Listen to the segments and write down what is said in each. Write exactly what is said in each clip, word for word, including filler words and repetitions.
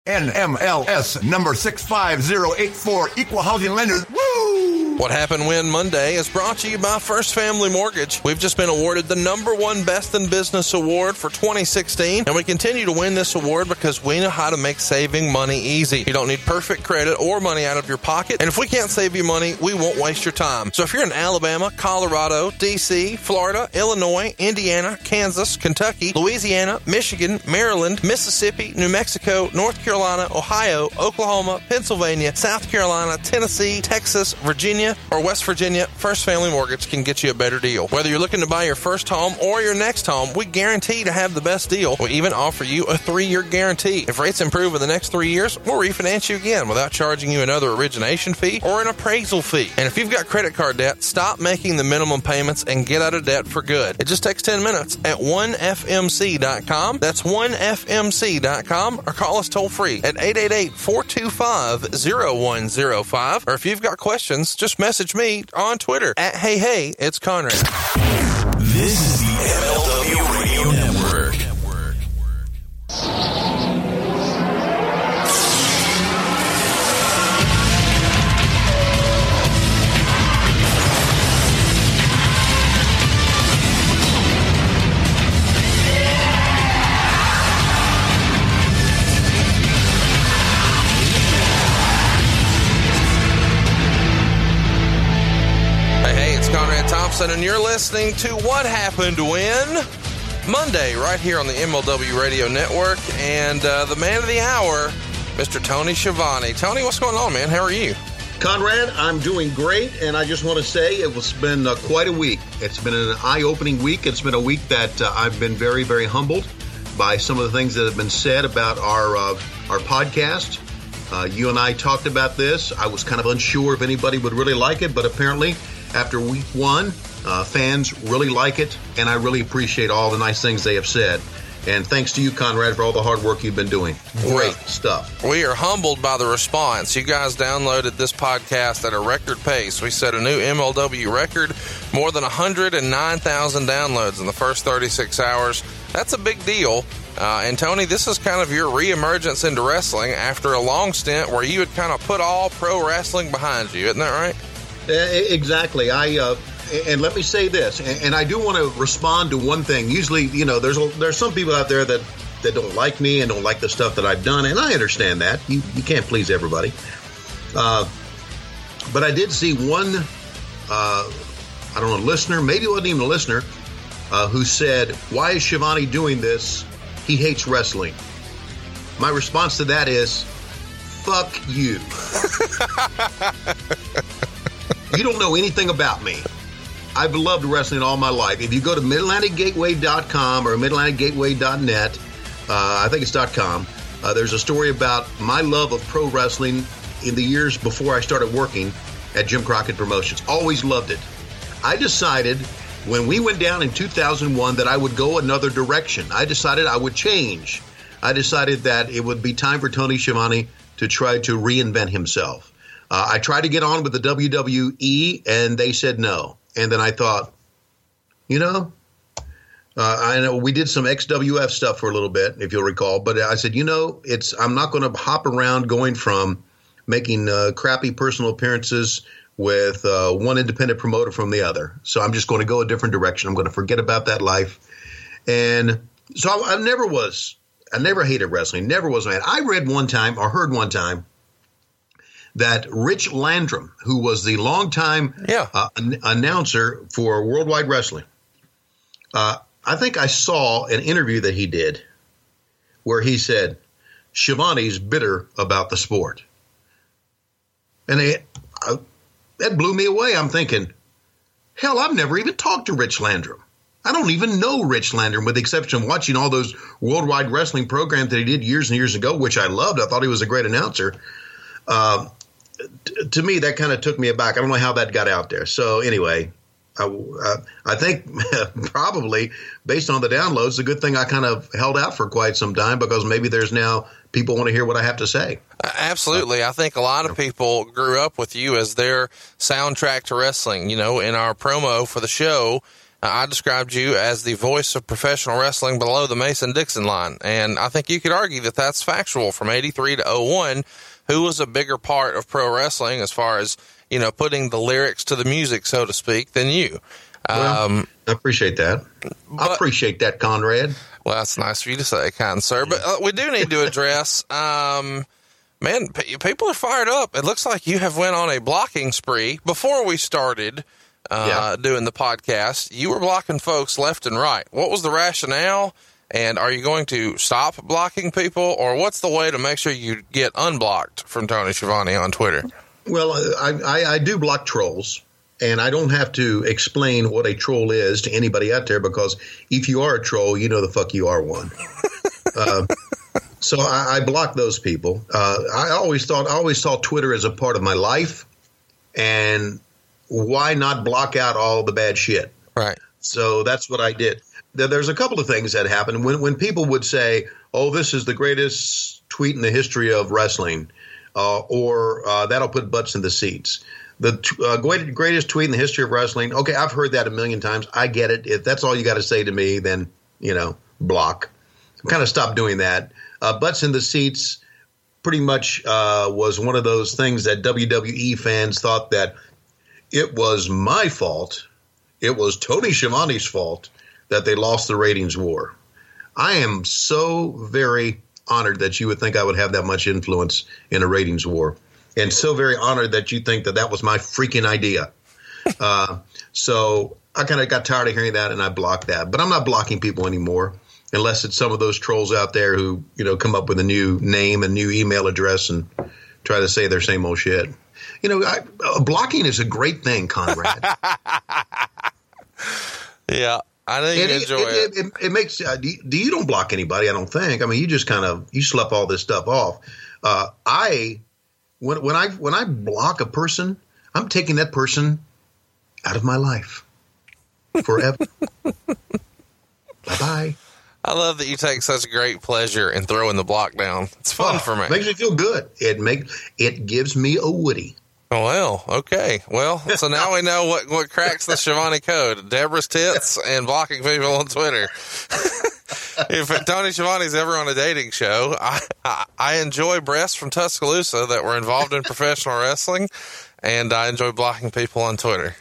N M L S number six five zero eight four, equal housing lender. Woo! What Happened When Monday is brought to you by First Family Mortgage. We've just been awarded the number one Best in Business award for twenty sixteen, and we continue to win this award because we know how to make saving money easy. You don't need perfect credit or money out of your pocket, and if we can't save you money, we won't waste your time. So if you're in Alabama, Colorado, D C, Florida, Illinois, Indiana, Kansas, Kentucky, Louisiana, Michigan, Maryland, Mississippi, New Mexico, North Carolina, Ohio, Oklahoma, Pennsylvania, South Carolina, Tennessee, Texas, Virginia, or West Virginia, First Family Mortgage can get you a better deal. Whether you're looking to buy your first home or your next home, we guarantee to have the best deal. We even offer you a three-year guarantee. If rates improve in the next three years, we'll refinance you again without charging you another origination fee or an appraisal fee. And if you've got credit card debt, stop making the minimum payments and get out of debt for good. It just takes ten minutes at one F M C dot com. That's one F M C dot com, or call us toll free at eight eight eight, four two five, zero one zero five. Or if you've got questions, just message me on Twitter at Hey Hey, it's Conrad. This is the M L W Radio Network. And you're listening to What Happened When Monday right here on the M L W Radio Network, and uh, the man of the hour, Mister Tony Schiavone. Tony, what's going on, man? How are you? Conrad, I'm doing great, and I just want to say it's been uh, quite a week. It's been an eye-opening week. It's been a week that uh, I've been very, very humbled by some of the things that have been said about our uh, our podcast. Uh, you and I talked about this. I was kind of unsure if anybody would really like it, but apparently after week one, Uh, fans really like it, and I really appreciate all the nice things they have said. And thanks to you, Conrad, for all the hard work you've been doing. Great yeah. stuff. We are humbled by the response. You guys downloaded this podcast at a record pace. We set a new M L W record, more than one hundred nine thousand downloads in the first thirty-six hours. That's a big deal. Uh, and, Tony, this is kind of your reemergence into wrestling after a long stint where you had kind of put all pro wrestling behind you. Isn't that right? Uh, exactly. I... Uh, And let me say this, and I do want to respond to one thing. Usually, you know, there's a, there's some people out there that, that don't like me and don't like the stuff that I've done, and I understand that. You you can't please everybody. Uh, but I did see one, uh, I don't know, listener, maybe it wasn't even a listener, uh, who said, why is Schiavone doing this? He hates wrestling. My response to that is, fuck you. You don't know anything about me. I've loved wrestling all my life. If you go to mid atlantic gateway dot com or mid atlantic gateway dot net, uh, I think it's .com, uh, there's a story about my love of pro wrestling in the years before I started working at Jim Crockett Promotions. Always loved it. I decided when we went down in two thousand one that I would go another direction. I decided I would change. I decided that it would be time for Tony Schiavone to try to reinvent himself. Uh, I tried to get on with the W W E, and they said no. And then I thought, you know, uh, I know we did some X W F stuff for a little bit, if you'll recall. But I said, you know, it's I'm not going to hop around going from making uh, crappy personal appearances with uh, one independent promoter from the other. So I'm just going to go a different direction. I'm going to forget about that life. And so I, I never was I never hated wrestling, never was mad. I read one time or heard one time that Rich Landrum, who was the longtime yeah. uh, an- announcer for Worldwide Wrestling, uh, I think I saw an interview that he did where he said, Schiavone's bitter about the sport. And it, uh, that blew me away. I'm thinking, hell, I've never even talked to Rich Landrum. I don't even know Rich Landrum, with the exception of watching all those Worldwide Wrestling programs that he did years and years ago, which I loved. I thought he was a great announcer. Uh, t- to me, that kind of took me aback. I don't know how that got out there. So anyway, I, uh, I think probably based on the downloads, a good thing I kind of held out for quite some time, because maybe there's now people want to hear what I have to say. Absolutely. I think a lot of people grew up with you as their soundtrack to wrestling. You know, in our promo for the show, I described you as the voice of professional wrestling below the Mason-Dixon line. And I think you could argue that that's factual. From eighty-three to oh one, who was a bigger part of pro wrestling as far as, you know, putting the lyrics to the music, so to speak, than you? Well, um, I appreciate that. but, I appreciate that, Conrad. Well, that's nice for you to say, kind sir. But uh, we do need to address, um, man, p- people are fired up. It looks like you have went on a blocking spree. Before we started uh, yeah. doing the podcast, you were blocking folks left and right. What was the rationale? And are you going to stop blocking people, or what's the way to make sure you get unblocked from Tony Schiavone on Twitter? Well, I, I, I do block trolls. And I don't have to explain what a troll is to anybody out there, because if you are a troll, you know the fuck you are one. uh, so I, I block those people. Uh, I always thought, I always saw Twitter as a part of my life, and why not block out all the bad shit? Right. So that's what I did. There, there's a couple of things that happened when when people would say, "Oh, this is the greatest tweet in the history of wrestling," uh, or uh, "That'll put butts in the seats." The uh, greatest tweet in the history of wrestling. Okay, I've heard that a million times. I get it. If that's all you got to say to me, then, you know, block. Kind of stopped doing that. Uh, butts in the seats pretty much uh, was one of those things that W W E fans thought that it was my fault. It was Tony Schiavone's fault that they lost the ratings war. I am so very honored that you would think I would have that much influence in a ratings war. And so very honored that you think that that was my freaking idea. Uh, so I kind of got tired of hearing that, and I blocked that. But I'm not blocking people anymore, unless it's some of those trolls out there who, you know, come up with a new name and new email address and try to say their same old shit. You know, I, uh, blocking is a great thing, Conrad. Yeah, I know you and enjoy it. It, it, it, it makes uh, – do you, do you don't block anybody, I don't think. I mean, you just kind of – you slough all this stuff off. Uh, I – When when I when I block a person, I'm taking that person out of my life forever. Bye-bye. I love that you take such great pleasure in throwing the block down. It's fun oh, for me. Makes me feel good. It make it gives me a Woody. Oh, well, okay. Well, so now we know what, what cracks the Schiavone code. Deborah's tits and blocking people on Twitter. If Tony Schiavone's ever on a dating show, I, I, I enjoy breasts from Tuscaloosa that were involved in professional wrestling, and I enjoy blocking people on Twitter.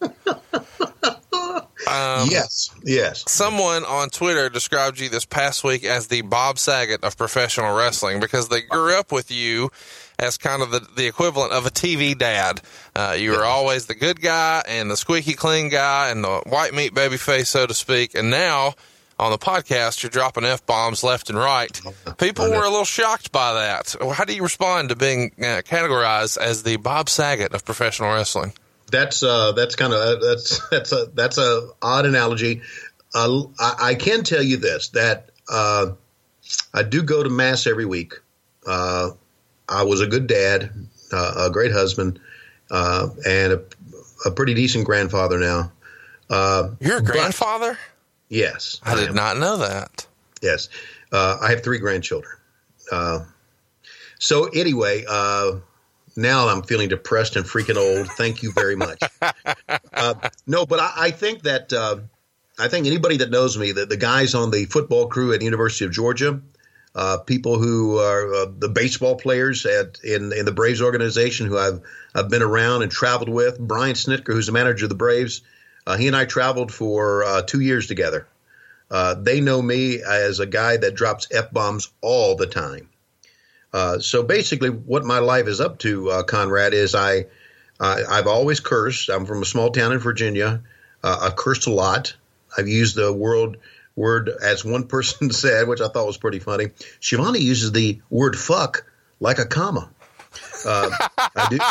Um, yes, yes. Someone on Twitter described you this past week as the Bob Saget of professional wrestling because they grew up with you as kind of the, the equivalent of a T V dad. Uh, you were always the good guy and the squeaky clean guy and the white meat baby face, so to speak. And now on the podcast, you're dropping F-bombs left and right. People were a little shocked by that. How do you respond to being uh, categorized as the Bob Saget of professional wrestling? That's uh, that's kind of that's that's a that's a odd analogy. Uh, I, I can tell you this, that uh, I do go to mass every week. Uh, I was a good dad, uh, a great husband, uh, and a, a pretty decent grandfather now. Uh, You're a grandfather? But, yes. I, I did am. not know that. Yes. Uh, I have three grandchildren. Uh, so anyway, uh, now I'm feeling depressed and freaking old. Thank you very much. uh, no, but I, I think that uh, I think anybody that knows me, that the guys on the football crew at the University of Georgia, uh, people who are uh, the baseball players at in, in the Braves organization who I've I've been around and traveled with, Brian Snitker, who's the manager of the Braves, uh, he and I traveled for uh, two years together. Uh, they know me as a guy that drops F-bombs all the time. Uh, so basically what my life is up to, uh, Conrad, is I, I, I've always cursed. I'm from a small town in Virginia. Uh, I've cursed a lot. I've used the word, word, as one person said, which I thought was pretty funny. Schiavone uses the word fuck like a comma. Uh, I do.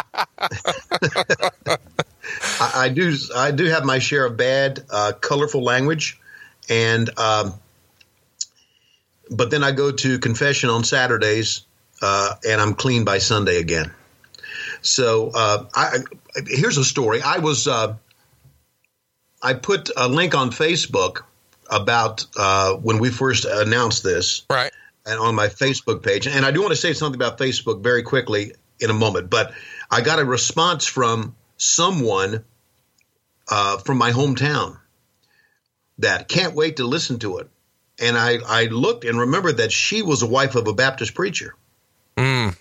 I, I do. I do have my share of bad, uh, colorful language. And, um, but then I go to confession on Saturdays, uh, and I'm clean by Sunday again. So, uh, I, here's a story. I was, uh, I put a link on Facebook about, uh, when we first announced this. Right. And on my Facebook page. And I do want to say something about Facebook very quickly in a moment, but I got a response from someone, uh, from my hometown. that. Can't wait to listen to it. And I, I looked and remembered that she was the wife of a Baptist preacher. Mm.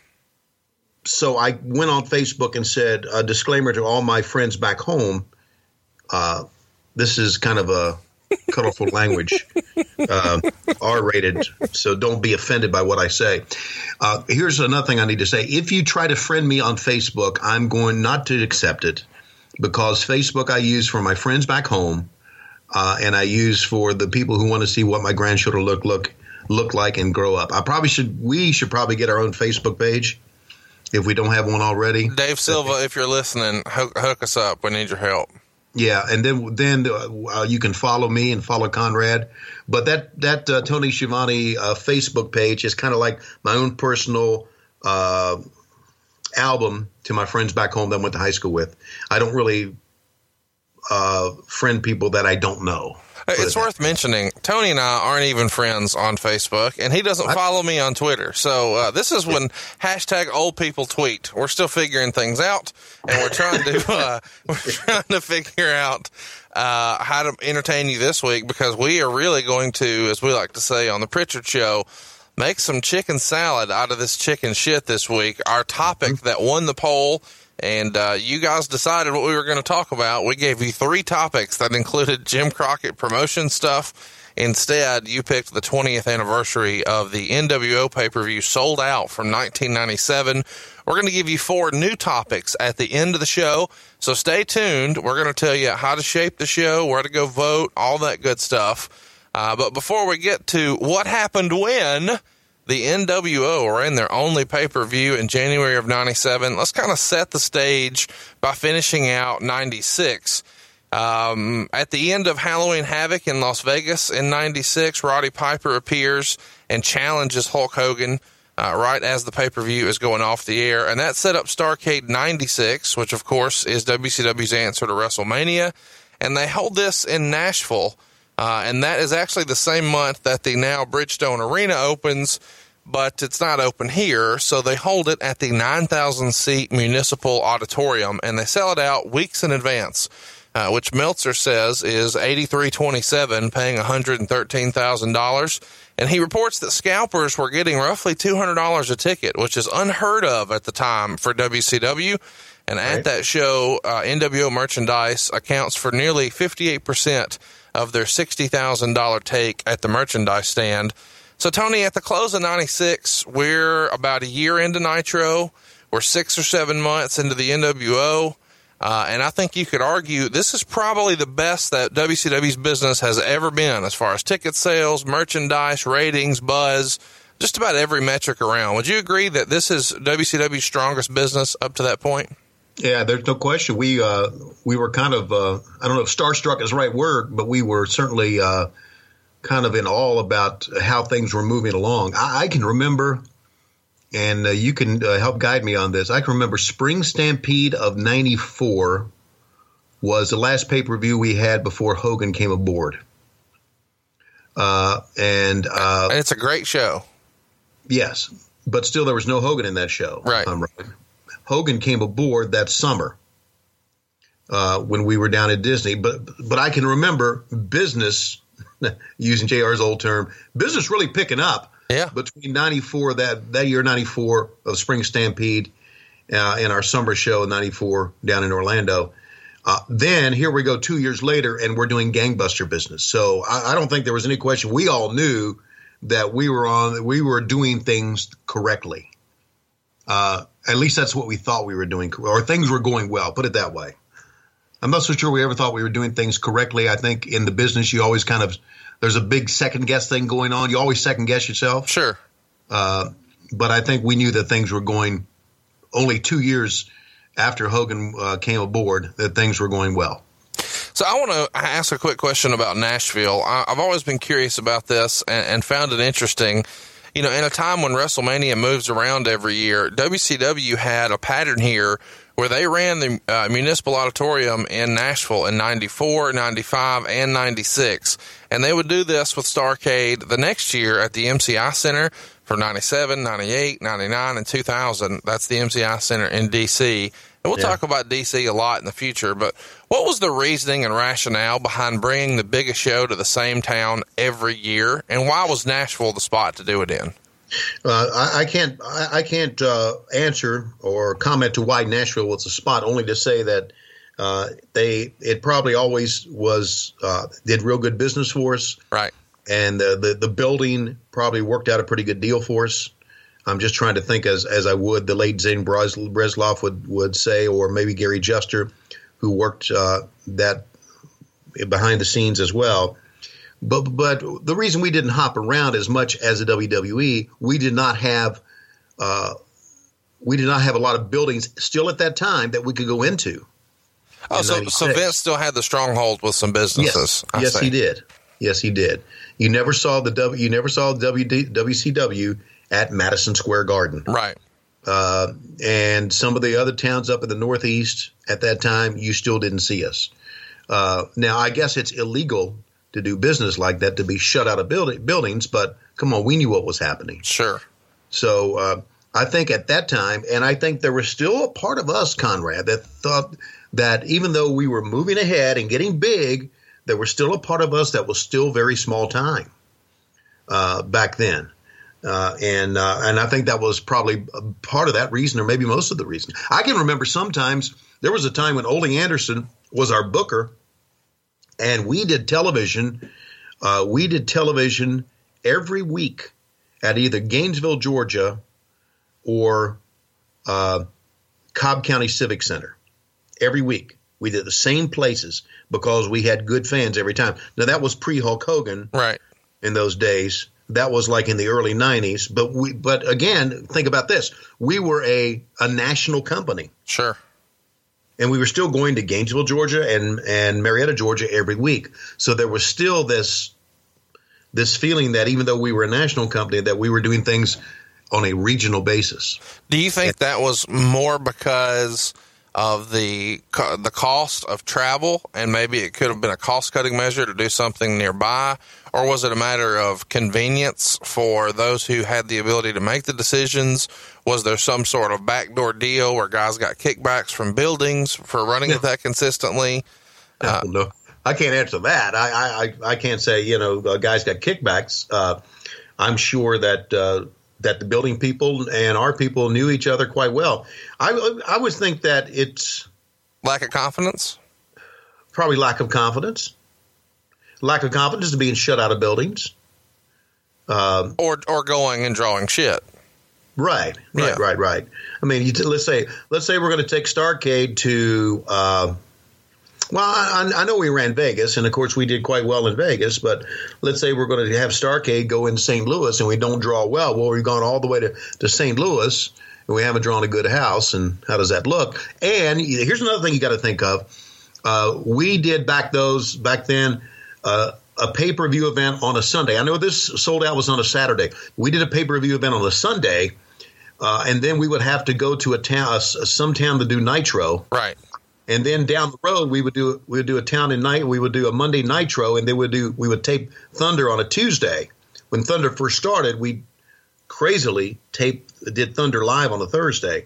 So I went on Facebook and said, a disclaimer to all my friends back home. Uh, this is kind of a colorful language, uh, R-rated, so don't be offended by what I say. Uh, here's another thing I need to say. If you try to friend me on Facebook, I'm going not to accept it, because Facebook I use for my friends back home, uh, and I use for the people who want to see what my grandchildren look look look like and grow up. I probably should. We should probably get our own Facebook page if we don't have one already. Dave Silva, if you're listening, hook, hook us up. We need your help. Yeah, and then then uh, you can follow me and follow Conrad. But that that uh, Tony Schiavone uh, Facebook page is kind of like my own personal uh, album to my friends back home that I went to high school with. I don't really uh, friend people that I don't know. It's worth mentioning, Tony and I aren't even friends on Facebook, and he doesn't follow me on Twitter. So uh, this is when hashtag old people tweet. We're still figuring things out, and we're trying to uh, we're trying to figure out uh, how to entertain you this week, because we are really going to, as we like to say on the Pritchard Show, make some chicken salad out of this chicken shit this week. Our topic that won the poll. And uh, you guys decided what we were going to talk about. We gave you three topics that included Jim Crockett promotion stuff. Instead, you picked the twentieth anniversary of the N W O pay-per-view Sold Out from nineteen ninety-seven. We're going to give you four new topics at the end of the show. So stay tuned. We're going to tell you how to shape the show, where to go vote, all that good stuff. Uh, but before we get to what happened when the N W O were in their only pay-per-view in January of ninety-seven, let's kind of set the stage by finishing out ninety-six. Um, at the end of Halloween Havoc in Las Vegas in ninety-six, Roddy Piper appears and challenges Hulk Hogan uh, right as the pay-per-view is going off the air. And that set up Starrcade ninety-six, which, of course, is W C W's answer to WrestleMania. And they hold this in Nashville. Uh, and that is actually the same month that the now Bridgestone Arena opens, but it's not open here. So they hold it at the nine thousand seat Municipal Auditorium, and they sell it out weeks in advance, uh, which Meltzer says is eighty-three twenty-seven, paying one hundred thirteen thousand dollars. And he reports that scalpers were getting roughly two hundred dollars a ticket, which is unheard of at the time for W C W. And at right. that show, uh, N W O merchandise accounts for nearly fifty-eight percent of their sixty thousand dollars take at the merchandise stand. So, Tony, at the close of ninety-six, we're about a year into Nitro. We're six or seven months into the N W O. Uh, and I think you could argue this is probably the best that W C W's business has ever been as far as ticket sales, merchandise, ratings, buzz, just about every metric around. Would you agree that this is W C W's strongest business up to that point? Yeah, there's no question. We uh, we were kind of, uh, I don't know if starstruck is the right word, but we were certainly uh, kind of in awe about how things were moving along. I, I can remember, and uh, you can uh, help guide me on this, I can remember Spring Stampede of ninety-four was the last pay-per-view we had before Hogan came aboard. Uh, and uh, It's a great show. Yes, but still there was no Hogan in that show. Right. Um, right. Hogan came aboard that summer uh, when we were down at Disney. But but I can remember business, using J R's old term, business really picking up yeah. between ninety-four, that, that year, ninety-four of Spring Stampede uh, and our summer show in ninety-four down in Orlando. Uh, then here we go two years later, and we're doing gangbuster business. So I, I don't think there was any question. We all knew that we were on, we were doing things correctly. Uh, at least that's what we thought we were doing, or things were going well, put it that way. I'm not so sure we ever thought we were doing things correctly. I think in the business, you always kind of, there's a big second guess thing going on. You always second guess yourself. Sure. Uh, but I think we knew that things were going, only two years after Hogan uh, came aboard, that things were going well. So I want to ask a quick question about Nashville. I, I've always been curious about this and, and found it interesting. You know, in a time when WrestleMania moves around every year, W C W had a pattern here where they ran the uh, Municipal Auditorium in Nashville in ninety-four, ninety-five, and ninety-six. And they would do this with Starrcade the next year at the M C I Center for ninety-seven, ninety-eight, ninety-nine, and two thousand. That's the M C I Center in D C. we'll Yeah. talk about D C a lot in the future, but what was the reasoning and rationale behind bringing the biggest show to the same town every year, and why was Nashville the spot to do it in? Uh, I, I can't I, I can't uh, answer or comment to why Nashville was the spot. Only to say that uh, they it probably always was uh, did real good business for us, Right. and the, the the building probably worked out a pretty good deal for us. I'm just trying to think as as I would the late Zane Bres- Bresloff would would say, or maybe Gary Juster, who worked uh, that behind the scenes as well. But but the reason we didn't hop around as much as the W W E, we did not have uh, we did not have a lot of buildings still at that time that we could go into. Oh, so, so Vince still had the stronghold with some businesses. Yes, I yes see. he did. Yes, he did. You never saw the W. You never saw the W D, W C W at Madison Square Garden. Right. Uh, and some of the other towns up in the Northeast at that time, you still didn't see us. Uh, now, I guess it's illegal to do business like that, to be shut out of building, buildings, but come on, we knew what was happening. Sure. So uh, I think at that time, and I think there was still a part of us, Conrad, that thought that even though we were moving ahead and getting big, there was still a part of us that was still very small time uh, back then. Uh, and uh, and I think that was probably part of that reason, or maybe most of the reason. I can remember sometimes there was a time when Ole Anderson was our booker, and we did television. Uh, we did television every week at either Gainesville, Georgia, or uh, Cobb County Civic Center. Every week we did the same places because we had good fans every time. Now that was pre-Hulk Hogan, Right. in those days. That was like in the early nineties. But we, but again, think about this: we were a a national company. Sure. And we were still going to Gainesville, Georgia, and, and Marietta, Georgia, every week. So there was still this this feeling that even though we were a national company, that we were doing things on a regional basis. Do you think that was more because of the co- the cost of travel, and maybe it could have been a cost-cutting measure to do something nearby, or was it a matter of convenience for those who had the ability to make the decisions? Was there some sort of backdoor deal where guys got kickbacks from buildings for running it that consistently? Uh, no, I can't answer that. I, I, I can't say, you know, uh, guys got kickbacks. Uh, I'm sure that uh, that the building people and our people knew each other quite well. I, I would think that it's Lack of confidence? probably lack of confidence. Lack of confidence to being shut out of buildings. Um, Or or going and drawing shit? right, right, Yeah. right, right. I mean, you t- let's say let's say we're going to take Starrcade to. Uh, well, I, I know we ran Vegas, and of course we did quite well in Vegas. But let's say we're going to have Starrcade go in Saint Louis, and we don't draw well. Well, we've gone all the way to, to Saint Louis, and we haven't drawn a good house. And how does that look? And here's another thing you got to think of. Uh, we did back those back then. Uh, a pay-per-view event on a Sunday. I know this sold out was on a Saturday. We did a pay-per-view event on a Sunday, uh, and then we would have to go to a town, a, some town to do Nitro. Right. And then down the road, we would do we would do a town in night. We would do a Monday Nitro, and then we would do we would tape Thunder on a Tuesday. When Thunder first started, we crazily taped did Thunder live on a Thursday,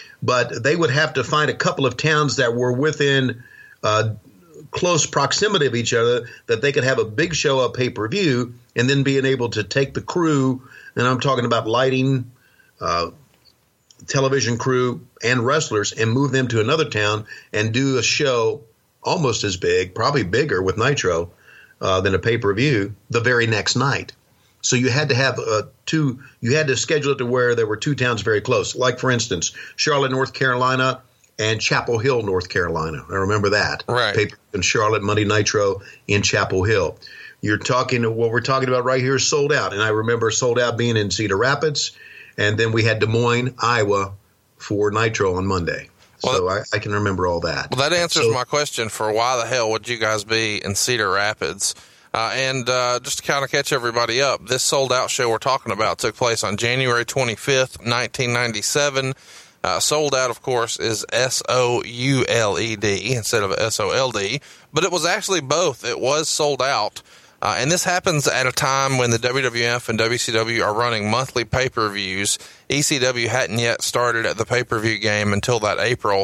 but they would have to find a couple of towns that were within uh, close proximity of each other that they could have a big show of pay-per-view, and then being able to take the crew, and I'm talking about lighting, uh, television crew, and wrestlers, and move them to another town and do a show almost as big, probably bigger with Nitro uh, than a pay-per-view the very next night. So you had to have uh, two, you had to schedule it to where there were two towns very close. Like, for instance, Charlotte, North Carolina, and Chapel Hill, North Carolina. I remember that. Right. Paper in Charlotte, Monday Nitro in Chapel Hill. You're talking, what we're talking about right here is Sold Out. And I remember Sold Out being in Cedar Rapids. And then we had Des Moines, Iowa for Nitro on Monday. So Well, I, I can remember all that. Well, that answers So- my question for why the hell would you guys be in Cedar Rapids? Uh, and uh, just to kind of catch everybody up, this Sold Out show we're talking about took place on January twenty-fifth, nineteen ninety-seven. Uh, Sold Out, of course, is S O U L E D instead of S O L D, but it was actually both. It was sold out. Uh, and this happens at a time when the W W F and W C W are running monthly pay-per-views. E C W hadn't yet started at the pay-per-view game until that April.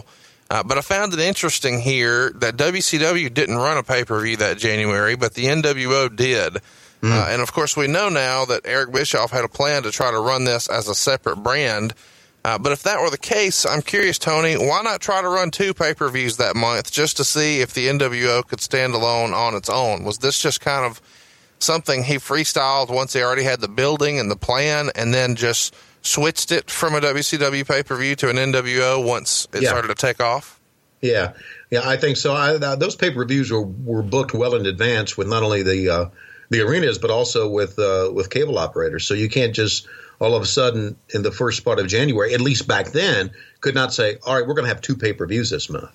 Uh, but I found it interesting here that W C W didn't run a pay-per-view that January, but the N W O did. Mm. Uh, and, of course, we know now that Eric Bischoff had a plan to try to run this as a separate brand. Uh, but if that were the case, I'm curious, Tony, why not try to run two pay-per-views that month just to see if the N W O could stand alone on its own? Was this just kind of something he freestyled once he already had the building and the plan and then just switched it from a W C W pay-per-view to an N W O once it yeah. started to take off? Yeah, yeah, I think so. I, uh, those pay-per-views were, were booked well in advance with not only the uh, the arenas but also with uh, with cable operators. So you can't just all of a sudden in the first part of January, at least back then, could not say, "All right, we're going to have two pay-per-views this month."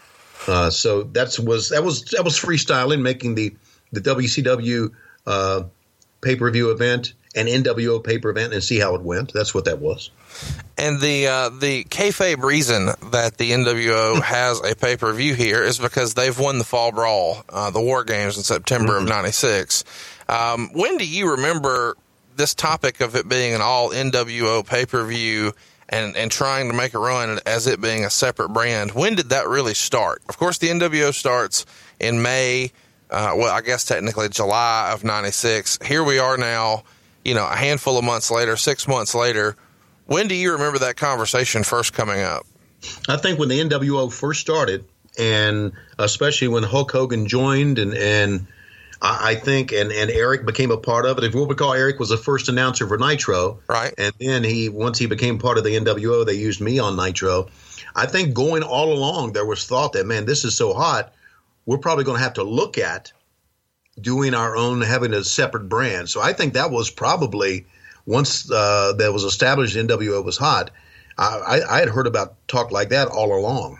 Uh, so that was that was that was freestyling, making the the W C W uh, pay-per-view event an N W O pay-per event and see how it went. That's what that was. And the uh, the kayfabe reason that the N W O has a pay-per-view here is because they've won the Fall Brawl, uh, the War Games in September mm-hmm. of ninety-six. Um, when do you remember this topic of it being an all N W O pay-per-view and, and trying to make a run as it being a separate brand? When did that really start? Of course, the N W O starts in May, uh, well, I guess technically July of ninety-six. Here we are now, you know, a handful of months later, six months later. When do you remember that conversation first coming up? I think when the N W O first started, and especially when Hulk Hogan joined, and, and I think and, and Eric became a part of it. If you recall, Eric was the first announcer for Nitro. Right. And then he once he became part of the N W O, they used me on Nitro. I think going all along, there was thought that, man, this is so hot, we're probably going to have to look at doing our own, having a separate brand. So I think that was probably once uh, that was established, N W O was hot. I, I had heard about talk like that all along,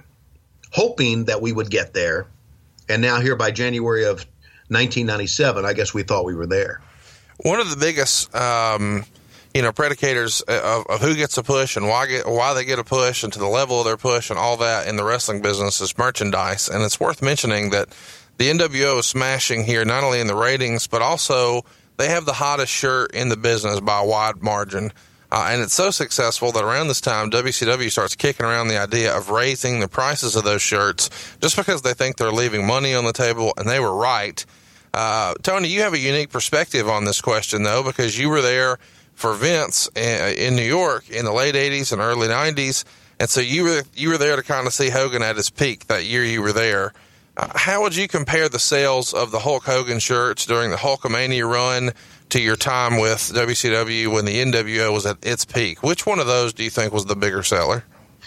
hoping that we would get there. And now here by January of nineteen ninety-seven, I guess we thought we were there. One of the biggest, um, you know, predicators of, of who gets a push and why get, why they get a push and to the level of their push and all that in the wrestling business is merchandise. And it's worth mentioning that the N W O is smashing here, not only in the ratings, but also they have the hottest shirt in the business by a wide margin. Uh, and it's so successful that around this time, W C W starts kicking around the idea of raising the prices of those shirts just because they think they're leaving money on the table, and they were right. Uh, Tony, you have a unique perspective on this question, though, because you were there for Vince in, in New York in the late eighties and early nineties, and so you were you were there to kind of see Hogan at his peak that year you were there. Uh, how would you compare the sales of the Hulk Hogan shirts during the Hulkamania run to your time with W C W when the N W O was at its peak? Which one of those do you think was the bigger seller?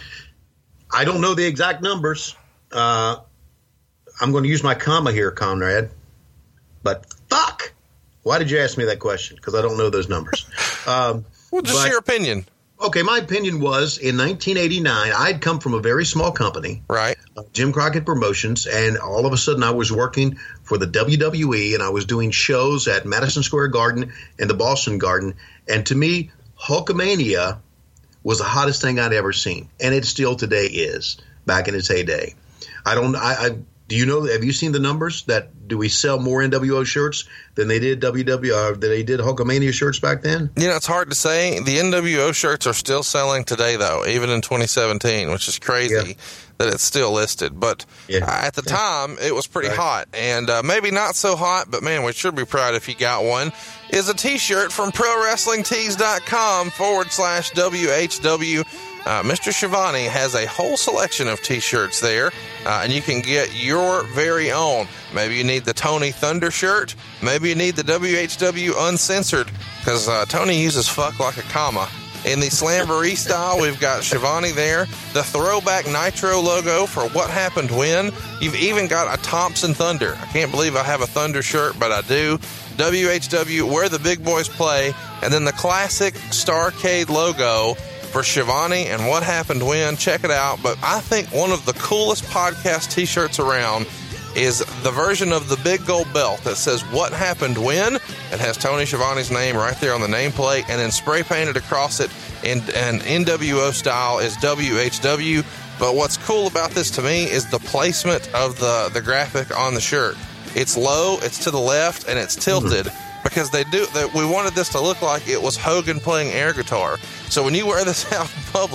I don't know the exact numbers. Uh, I'm going to use my comma here, Conrad. But fuck, why did you ask me that question? Because I don't know those numbers. Um, well, just but, your opinion. Okay, my opinion was in nineteen eighty-nine, I'd come from a very small company, right? Uh, Jim Crockett Promotions, and all of a sudden I was working for the W W E, and I was doing shows at Madison Square Garden and the Boston Garden. And to me, Hulkamania was the hottest thing I'd ever seen, and it still today is. Back in its heyday, I don't. I, I do you know? Have you seen the numbers? That do we sell more N W O shirts than they did W W uh, than they did Hulkamania shirts back then? You know, it's hard to say. The N W O shirts are still selling today, though, even in twenty seventeen, which is crazy yeah. that it's still listed. But yeah. uh, at the yeah. time, it was pretty right. hot, and uh, maybe not so hot. But man, we should be proud if you got one. Is a T-shirt from ProWrestlingTees.com forward slash W H W. Uh, Mister Schiavone has a whole selection of T-shirts there, uh, and you can get your very own. Maybe you need the Tony Thunder shirt. Maybe you need the W H W Uncensored, because uh, Tony uses fuck like a comma. In the Slamboree style, we've got Schiavone there. The throwback Nitro logo for What Happened When. You've even got a Thompson Thunder. I can't believe I have a Thunder shirt, but I do. W H W, Where the Big Boys Play. And then the classic Starrcade logo for Schiavone and What Happened When. Check it out. But I think one of the coolest podcast T-shirts around is the version of the big gold belt that says What Happened When. It has Tony Schiavone's name right there on the nameplate, and then spray painted across it in an N W O style is W H W. But what's cool about this to me is the placement of the, the graphic on the shirt. It's low, it's to the left, and it's tilted. Mm-hmm. Because they do, they, we wanted this to look like it was Hogan playing air guitar. So when you wear this out in public,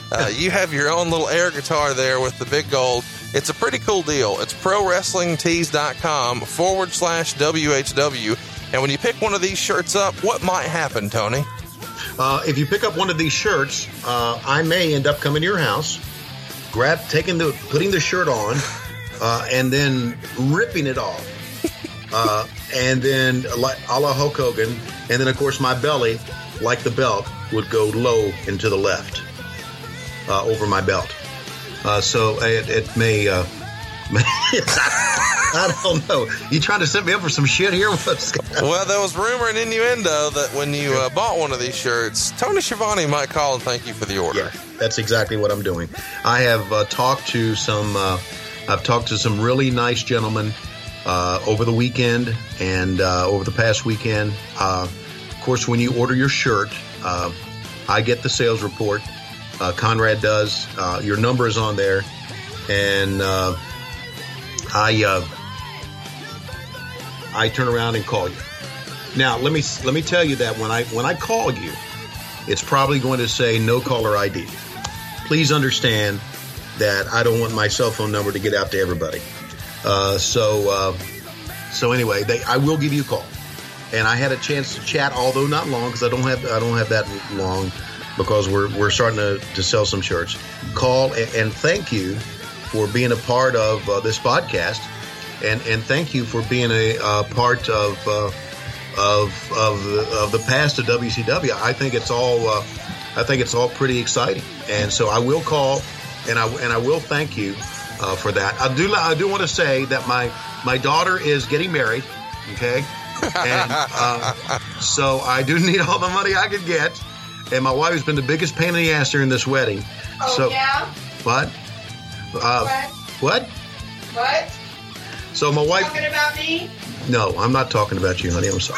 Uh, you have your own little air guitar there with the big gold. It's a pretty cool deal. It's ProWrestlingTees.com forward slash WHW. And when you pick one of these shirts up, what might happen, Tony? Uh, if you pick up one of these shirts, uh, I may end up coming to your house, grab, taking the, putting the shirt on, uh, and then ripping it off. Uh, and then, like, a la Hulk Hogan, and then, of course, my belly, like the belt, would go low and to the left uh, over my belt. Uh, so it, it may, uh, I don't know. You trying to set me up for some shit here? Well, there was rumor and innuendo that when you uh, bought one of these shirts, Tony Schiavone might call and thank you for the order. Yeah, that's exactly what I'm doing. I have uh, talked to some, uh, I've talked to some really nice gentlemen uh, over the weekend and uh, over the past weekend. Uh, of course, when you order your shirt, uh, I get the sales report. Uh, Conrad does. Uh, your number is on there, and uh, I uh, I turn around and call you. Now, let me let me tell you that when I when I call you, it's probably going to say no caller I D. Please understand that I don't want my cell phone number to get out to everybody. Uh, so uh, so anyway, they, I will give you a call, and I had a chance to chat, although not long, because I don't have I don't have that long. Because we're we're starting to, to sell some shirts. Call and, and thank you for being a part of uh, this podcast, and and thank you for being a uh, part of uh, of of the, of the past of W C W. I think it's all uh, I think it's all pretty exciting, and so I will call and I and I will thank you uh, for that. I do I do want to say that my my daughter is getting married, okay, and uh, so I do need all the money I could get. And my wife has been the biggest pain in the ass during this wedding. Oh, so, yeah? What? Uh, what? What? What? So my wife... Talking about me? No, I'm not talking about you, honey. I'm sorry.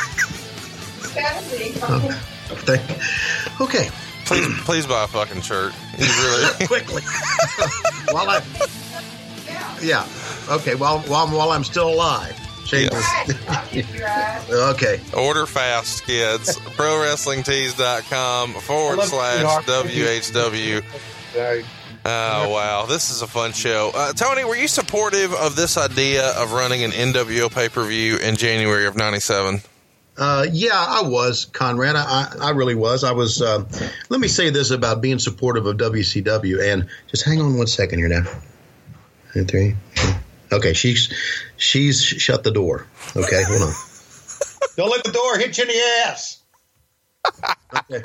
Okay. Thank, okay. Please, please buy a fucking shirt. You really... Quickly. while I... Yeah. Yeah. Okay, while, while, while I'm still alive. Yeah. Okay. Order fast, kids. ProWrestlingTees.com forward slash WHW. Oh, wow. This is a fun show. Uh, Tony, were you supportive of this idea of running an N W O pay-per-view in January of ninety-seven? Uh, yeah, I was, Conrad. I, I really was. I was. Uh, let me say this about being supportive of W C W. And just hang on one second here now. Two, three. Okay, she's she's shut the door. Okay, hold on. Don't let the door hit you in the ass. Okay.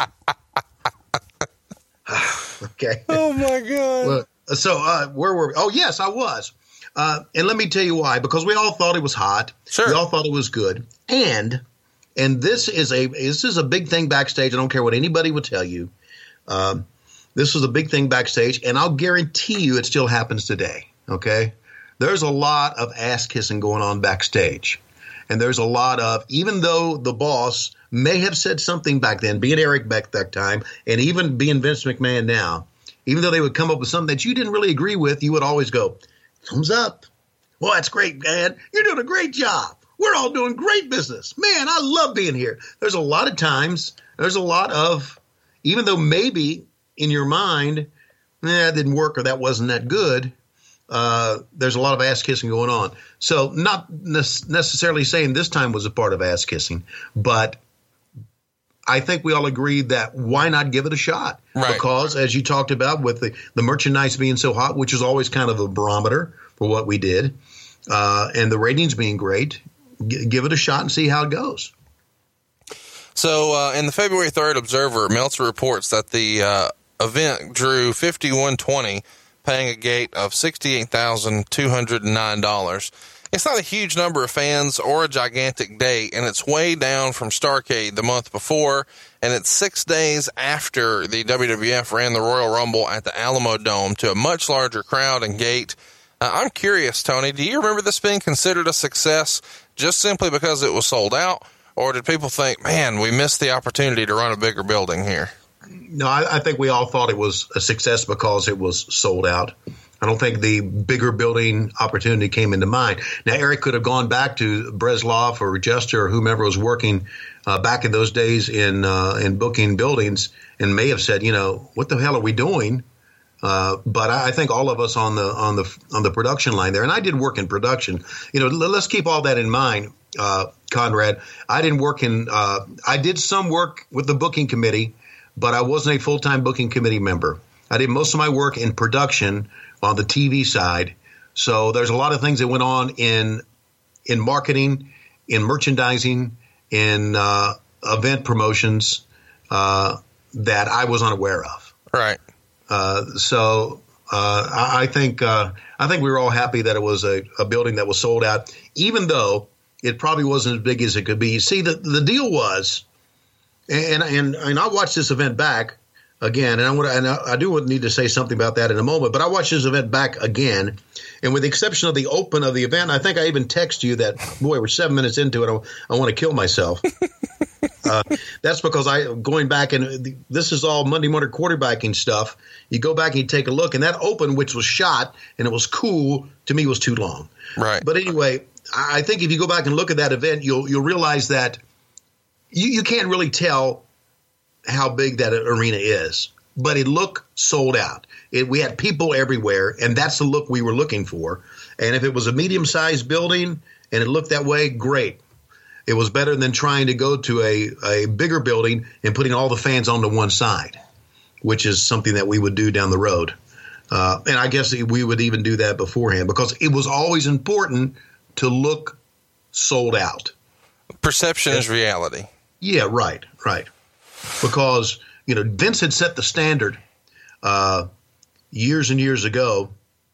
Okay. Oh my God. Well, so uh, where were we? Oh yes, I was. Uh, and let me tell you why. Because we all thought it was hot. Sure. We all thought it was good. And and this is a this is a big thing backstage. I don't care what anybody would tell you. Um, this was a big thing backstage, and I'll guarantee you it still happens today. Okay. There's a lot of ass kissing going on backstage. And there's a lot of, even though the boss may have said something back then, being Eric back that time, and even being Vince McMahon now, even though they would come up with something that you didn't really agree with, you would always go, thumbs up. Well, that's great, man. You're doing a great job. We're all doing great business. Man, I love being here. There's a lot of times, there's a lot of, even though maybe in your mind, eh, that didn't work or that wasn't that good, Uh, there's a lot of ass kissing going on. So not ne- necessarily saying this time was a part of ass kissing, but I think we all agreed that why not give it a shot? Right. Because as you talked about with the, the merchandise being so hot, which is always kind of a barometer for what we did, uh, and the ratings being great, g- give it a shot and see how it goes. So uh, in the February third Observer, Meltzer reports that the uh, event drew fifty-one twenty, paying a gate of sixty-eight thousand two hundred nine dollars. It's not a huge number of fans or a gigantic date, and it's way down from Starrcade the month before, and it's six days after the W W F ran the Royal Rumble at the Alamo Dome to a much larger crowd and gate. Uh, I'm curious, Tony, do you remember this being considered a success just simply because it was sold out, or did people think, man, we missed the opportunity to run a bigger building here? No, I, I think we all thought it was a success because it was sold out. I don't think the bigger building opportunity came into mind. Now, Eric could have gone back to Breslov or Jester or whomever was working uh, back in those days in uh, in booking buildings and may have said, you know, what the hell are we doing? Uh, but I, I think all of us on the on the on the production line there, and I did work in production. You know, l- let's keep all that in mind, uh, Conrad. I didn't work in. Uh, I did some work with the booking committee, but I wasn't a full time booking committee member. I did most of my work in production on the T V side. So there's a lot of things that went on in in marketing, in merchandising, in uh, event promotions uh, that I was unaware of. Right. Uh, so uh, I, I think uh, I think we were all happy that it was a, a building that was sold out, even though it probably wasn't as big as it could be. See, the the deal was, and and and I watched this event back again, and I want to, and I, I do need to say something about that in a moment. But I watched this event back again, and with the exception of the open of the event, I think I even texted you that, boy, we're seven minutes into it. I, I want to kill myself. uh, that's because I going back, and this is all Monday morning quarterbacking stuff. You go back and you take a look, and that open, which was shot and it was cool, to me was too long. Right. But anyway, I think if you go back and look at that event, you'll you'll realize that you, you can't really tell how big that arena is, but it looked sold out. It, we had people everywhere, and that's the look we were looking for. And if it was a medium-sized building and it looked that way, great. It was better than trying to go to a, a bigger building and putting all the fans onto one side, which is something that we would do down the road. Uh, and I guess we would even do that beforehand because it was always important to look sold out. Perception is reality. Yeah, right, right. Because, you know, Vince had set the standard uh, years and years ago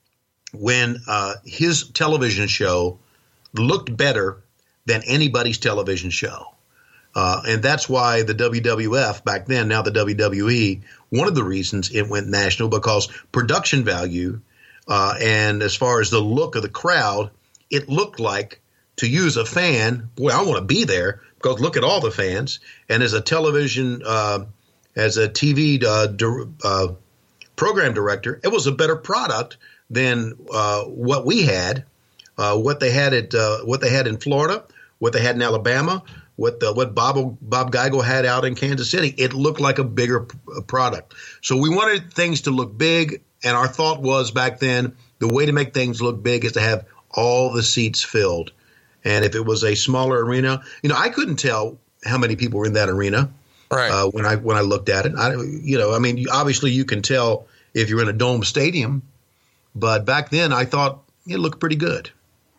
when uh, his television show looked better than anybody's television show. Uh, and that's why the W W F back then, now the W W E, one of the reasons it went national, because production value uh, and as far as the look of the crowd, it looked like, to use a fan, boy, I want to be there. Because look at all the fans, and as a television, uh, as a T V uh, di- uh, program director, it was a better product than uh, what we had, uh, what they had at uh, what they had in Florida, what they had in Alabama, what the, what Bob Bob Geigel had out in Kansas City. It looked like a bigger p- product. So we wanted things to look big, and our thought was back then the way to make things look big is to have all the seats filled. And if it was a smaller arena, you know, I couldn't tell how many people were in that arena right. uh, when I when I looked at it. I, you know, I mean, obviously you can tell if you're in a dome stadium, but back then I thought it looked pretty good.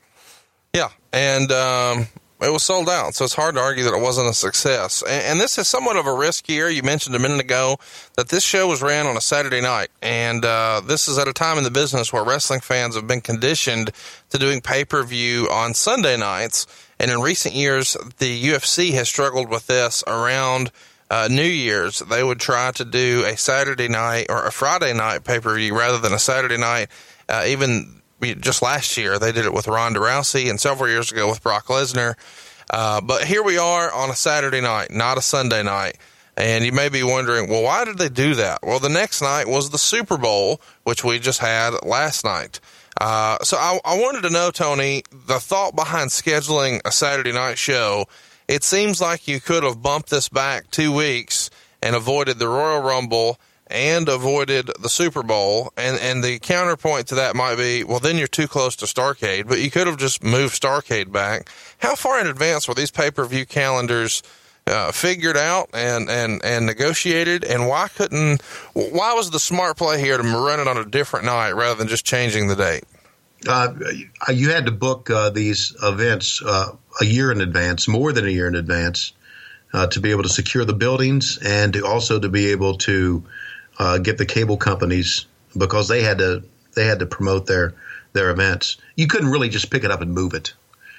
Yeah, and um, it was sold out, so it's hard to argue that it wasn't a success. And, and this is somewhat of a risk here. You mentioned a minute ago that this show was ran on a Saturday night, and uh, this is at a time in the business where wrestling fans have been conditioned to doing pay-per-view on Sunday nights. And in recent years, the U F C has struggled with this around uh, New Year's. They would try to do a Saturday night or a Friday night pay-per-view rather than a Saturday night. Uh, even just last year, they did it with Ronda Rousey, and several years ago with Brock Lesnar. Uh, but here we are on a Saturday night, not a Sunday night. And you may be wondering, well, why did they do that? Well, the next night was the Super Bowl, which we just had last night. Uh, so I, I wanted to know, Tony, the thought behind scheduling a Saturday night show. It seems like you could have bumped this back two weeks and avoided the Royal Rumble and avoided the Super Bowl. And, and the counterpoint to that might be, well, then you're too close to Starrcade, but you could have just moved Starrcade back. How far in advance were these pay-per-view calendars uh, figured out and, and, and negotiated? And why couldn't, why was the smart play here to run it on a different night rather than just changing the date? Uh, you had to book uh, these events uh, a year in advance, more than a year in advance, uh, to be able to secure the buildings and to also to be able to Uh, get the cable companies, because they had to they had to promote their their events. You couldn't really just pick it up and move it.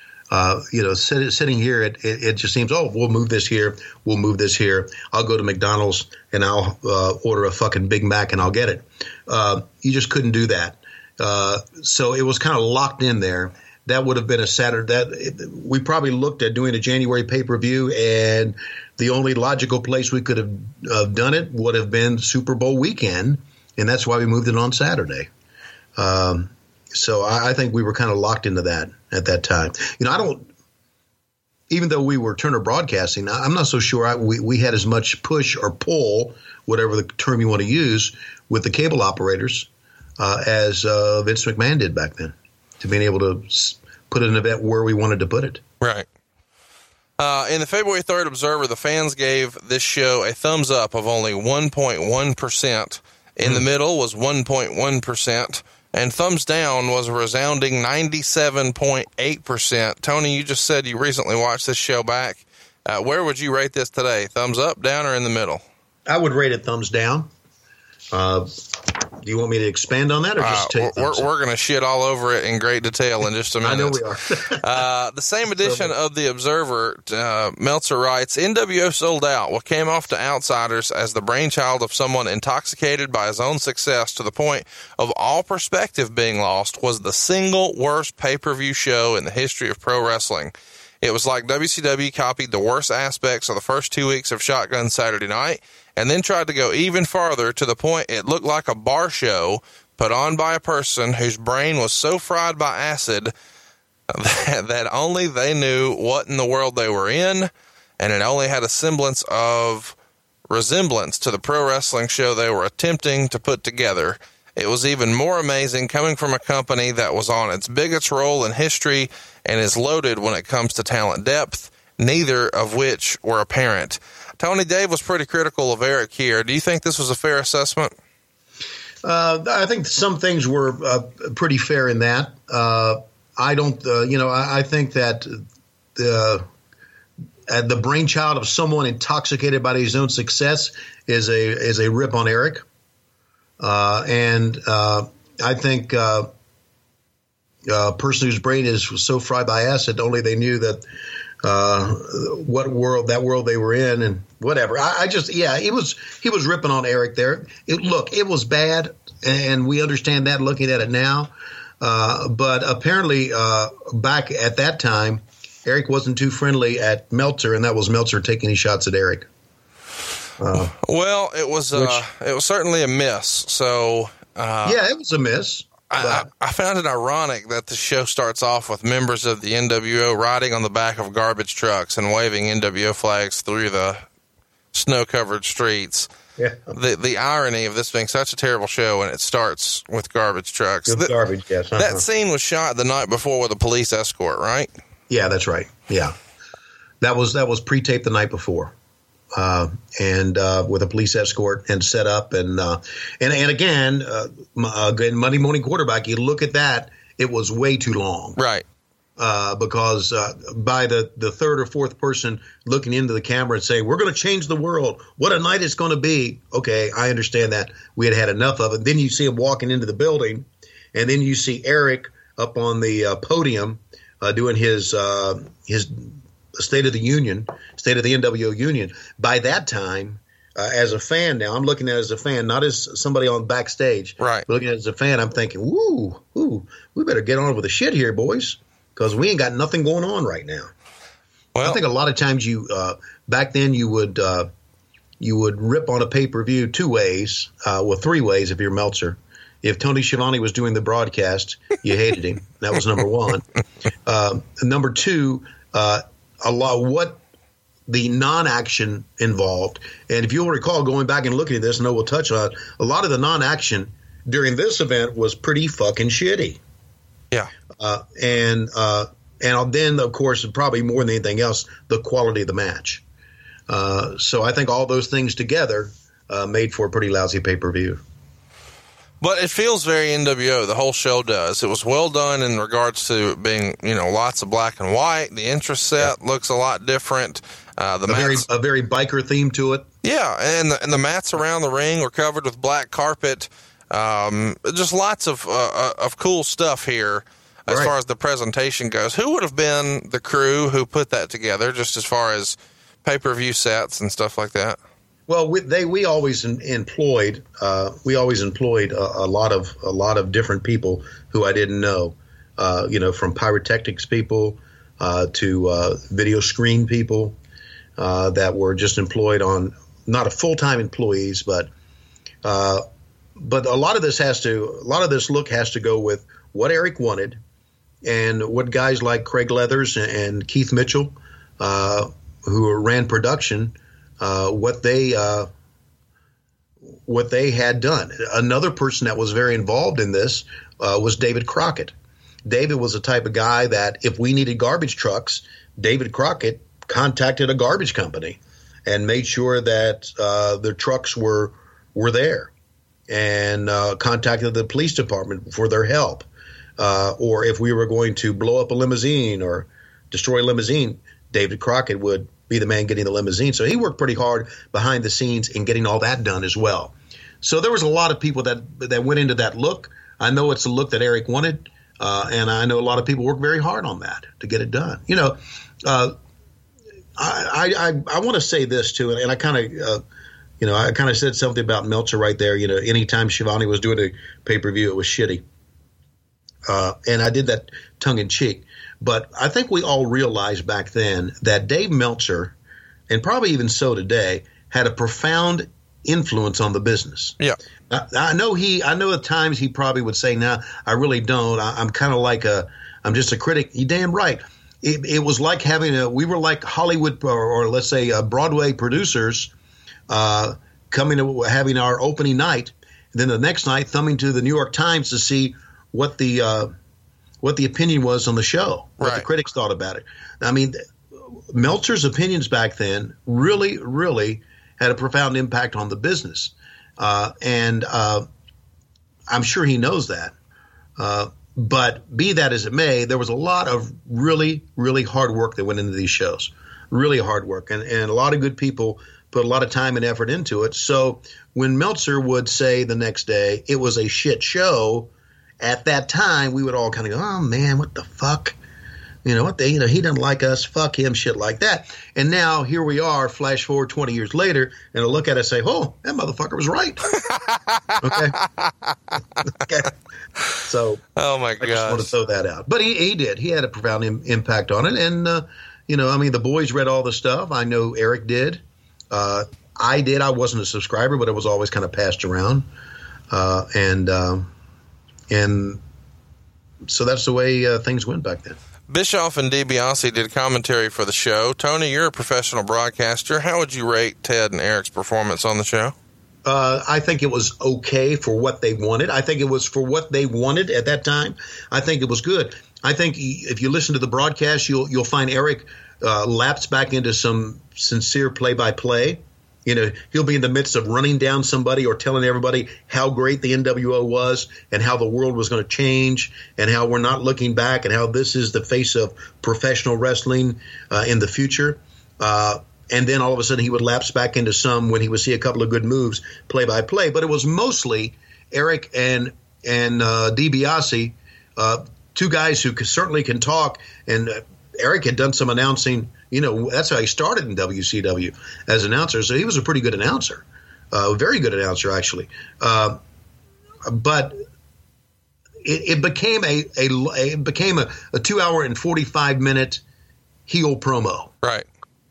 Uh, you know, sit, sitting here, it, it, it just seems, oh, we'll move this here, we'll move this here. I'll go to McDonald's and I'll uh, order a fucking Big Mac and I'll get it. Uh, you just couldn't do that. Uh, so it was kind of locked in there. That would have been a Saturday. That it, we probably looked at doing a January pay-per-view, and the only logical place we could have uh, done it would have been Super Bowl weekend, and that's why we moved it on Saturday. Um, so I, I think we were kind of locked into that at that time. You know, I don't even though we were Turner Broadcasting, I'm not so sure I, we, we had as much push or pull, whatever the term you want to use, with the cable operators uh, as uh, Vince McMahon did back then, to being able to put an event where we wanted to put it. Right. Uh, in the February third Observer, the fans gave this show a thumbs up of only one point one percent. In mm. the middle was one point one percent. And thumbs down was a resounding ninety-seven point eight percent. Tony, you just said you recently watched this show back. Uh, where would you rate this today? Thumbs up, down, or in the middle? I would rate it thumbs down. Uh, do you want me to expand on that, or just uh, take We're, we're going to shit all over it in great detail in just a minute. I know we are. uh, the same edition of the Observer, uh, Meltzer writes, N W O sold out. What came off to outsiders as the brainchild of someone intoxicated by his own success to the point of all perspective being lost was the single worst pay-per-view show in the history of pro wrestling. It was like W C W copied the worst aspects of the first two weeks of Shotgun Saturday Night and then tried to go even farther to the point it looked like a bar show put on by a person whose brain was so fried by acid that, that only they knew what in the world they were in, and it only had a semblance of resemblance to the pro wrestling show they were attempting to put together. It was even more amazing coming from a company that was on its biggest roll in history and is loaded when it comes to talent depth, neither of which were apparent. Tony, Dave was pretty critical of Eric here. Do you think this was a fair assessment? Uh, I think some things were uh, pretty fair in that. Uh, I don't, uh, you know, I, I think that the uh, the brainchild of someone intoxicated by his own success is a is a rip on Eric, uh, and uh, I think uh, a person whose brain is so fried by acid, only they knew that uh, what world that world they were in and whatever. I, I just, yeah, he was he was ripping on Eric there. It, look, it was bad, and we understand that looking at it now. Uh, but apparently, uh, back at that time, Eric wasn't too friendly at Meltzer, and that was Meltzer taking his shots at Eric. Uh, well, it was uh, which, it was certainly a miss. So uh, yeah, it was a miss. I, I found it ironic that the show starts off with members of the N W O riding on the back of garbage trucks and waving N W O flags through the snow-covered streets. Yeah. The the irony of this being such a terrible show, and it starts with garbage trucks. With the, garbage, yes. Uh-huh. That scene was shot the night before with a police escort, right? Yeah, that's right. Yeah, that was that was pre-taped the night before. Uh, and uh, with a police escort and set up. And uh, and, and again, uh, again, Monday Morning Quarterback, you look at that, it was way too long. Right. Uh, because uh, by the, the third or fourth person looking into the camera and saying, we're going to change the world. What a night it's going to be. Okay, I understand that. We had had enough of it. Then you see him walking into the building, and then you see Eric up on the uh, podium uh, doing his uh, his State of the Union, State of the N W O Union. By that time, uh, as a fan now, I'm looking at it as a fan, not as somebody on backstage. Right. Looking at it as a fan, I'm thinking, woo, woo, we better get on with the shit here, boys, because we ain't got nothing going on right now. Well, I think a lot of times you uh, back then you would uh, you would rip on a pay-per-view two ways, uh, well, three ways if you're Meltzer. If Tony Schiavone was doing the broadcast, you hated him. That was number one. Uh, number two, uh, a lot what the non-action involved. And if you'll recall, going back and looking at this, and I will touch on it, a lot of the non-action during this event was pretty fucking shitty. Yeah. Uh, and uh, and then, of course, probably more than anything else, the quality of the match. Uh, so I think all those things together uh, made for a pretty lousy pay-per-view. But it feels very N W O. The whole show does. It was well done in regards to being, you know, lots of black and white. The interest set yeah. looks a lot different. Uh, the a very, mats, a very biker theme to it. Yeah, and the, and the mats around the ring were covered with black carpet. Um, just lots of uh, of cool stuff here as right. far as the presentation goes. Who would have been the crew who put that together, just as far as pay-per-view sets and stuff like that? Well, we, they we always in, employed uh, we always employed a, a lot of a lot of different people who I didn't know, uh, you know, from pyrotechnics people uh, to uh, video screen people uh, that were just employed on not a full time employees, but uh, but a lot of this has to a lot of this look has to go with what Eric wanted and what guys like Craig Leathers and, and Keith Mitchell uh, who ran production, uh, what they uh, what they had done. Another person that was very involved in this uh, was David Crockett. David was the type of guy that if we needed garbage trucks, David Crockett contacted a garbage company and made sure that uh, their trucks were were there, and uh, contacted the police department for their help. Uh, or if we were going to blow up a limousine or destroy a limousine, David Crockett would be the man getting the limousine. So he worked pretty hard behind the scenes in getting all that done as well. So there was a lot of people that that went into that look. I know it's the look that Eric wanted, uh, and I know a lot of people worked very hard on that to get it done. You know, uh, I I, I want to say this too, and I kind of uh, you know I kind of said something about Meltzer right there. You know, anytime Shivani was doing a pay per view, it was shitty. Uh, and I did that tongue in cheek. But I think we all realized back then that Dave Meltzer, and probably even so today, had a profound influence on the business. Yeah. I, I know he, I know at times he probably would say, "No, I really don't. I, I'm kind of like a, I'm just a critic." You're damn right. It, it was like having a, we were like Hollywood or, or let's say uh, Broadway producers uh, coming to having our opening night, and then the next night thumbing to the New York Times to see what the uh, what the opinion was on the show, what right. the critics thought about it. I mean, Meltzer's opinions back then really, really had a profound impact on the business, uh, and uh, I'm sure he knows that. Uh, but be that as it may, there was a lot of really, really hard work that went into these shows, really hard work, and, and a lot of good people put a lot of time and effort into it. So when Meltzer would say the next day it was a shit show, at that time, we would all kind of go, "Oh man, what the fuck? You know what? They, you know, he doesn't like us. Fuck him," shit like that. And now here we are, flash forward twenty years later, and I look at it and say, "Oh, that motherfucker was right." Okay. Okay. So, oh my god, I just want to throw that out. But he, he did. He had a profound im- impact on it, and uh, you know, I mean, the boys read all the stuff. I know Eric did. Uh, I did. I wasn't a subscriber, but it was always kind of passed around, uh, and. Um, And so that's the way uh, things went back then. Bischoff and DiBiase did commentary for the show. Tony, you're a professional broadcaster. How would you rate Ted and Eric's performance on the show? Uh, I think it was okay for what they wanted. I think it was for what they wanted at that time. I think it was good. I think if you listen to the broadcast, you'll you'll find Eric uh, lapse back into some sincere play-by-play. You know, he'll be in the midst of running down somebody or telling everybody how great the N W O was and how the world was going to change and how we're not looking back and how this is the face of professional wrestling uh, in the future. Uh, and then all of a sudden he would lapse back into some when he would see a couple of good moves play by play. But it was mostly Eric and and uh, DiBiase, uh, two guys who certainly can talk. And uh, Eric had done some announcing. You know, that's how he started in W C W as an announcer. So he was a pretty good announcer, a uh, very good announcer, actually. Uh, but it, it became a, a it became a, a two hour and forty-five minute heel promo. Right.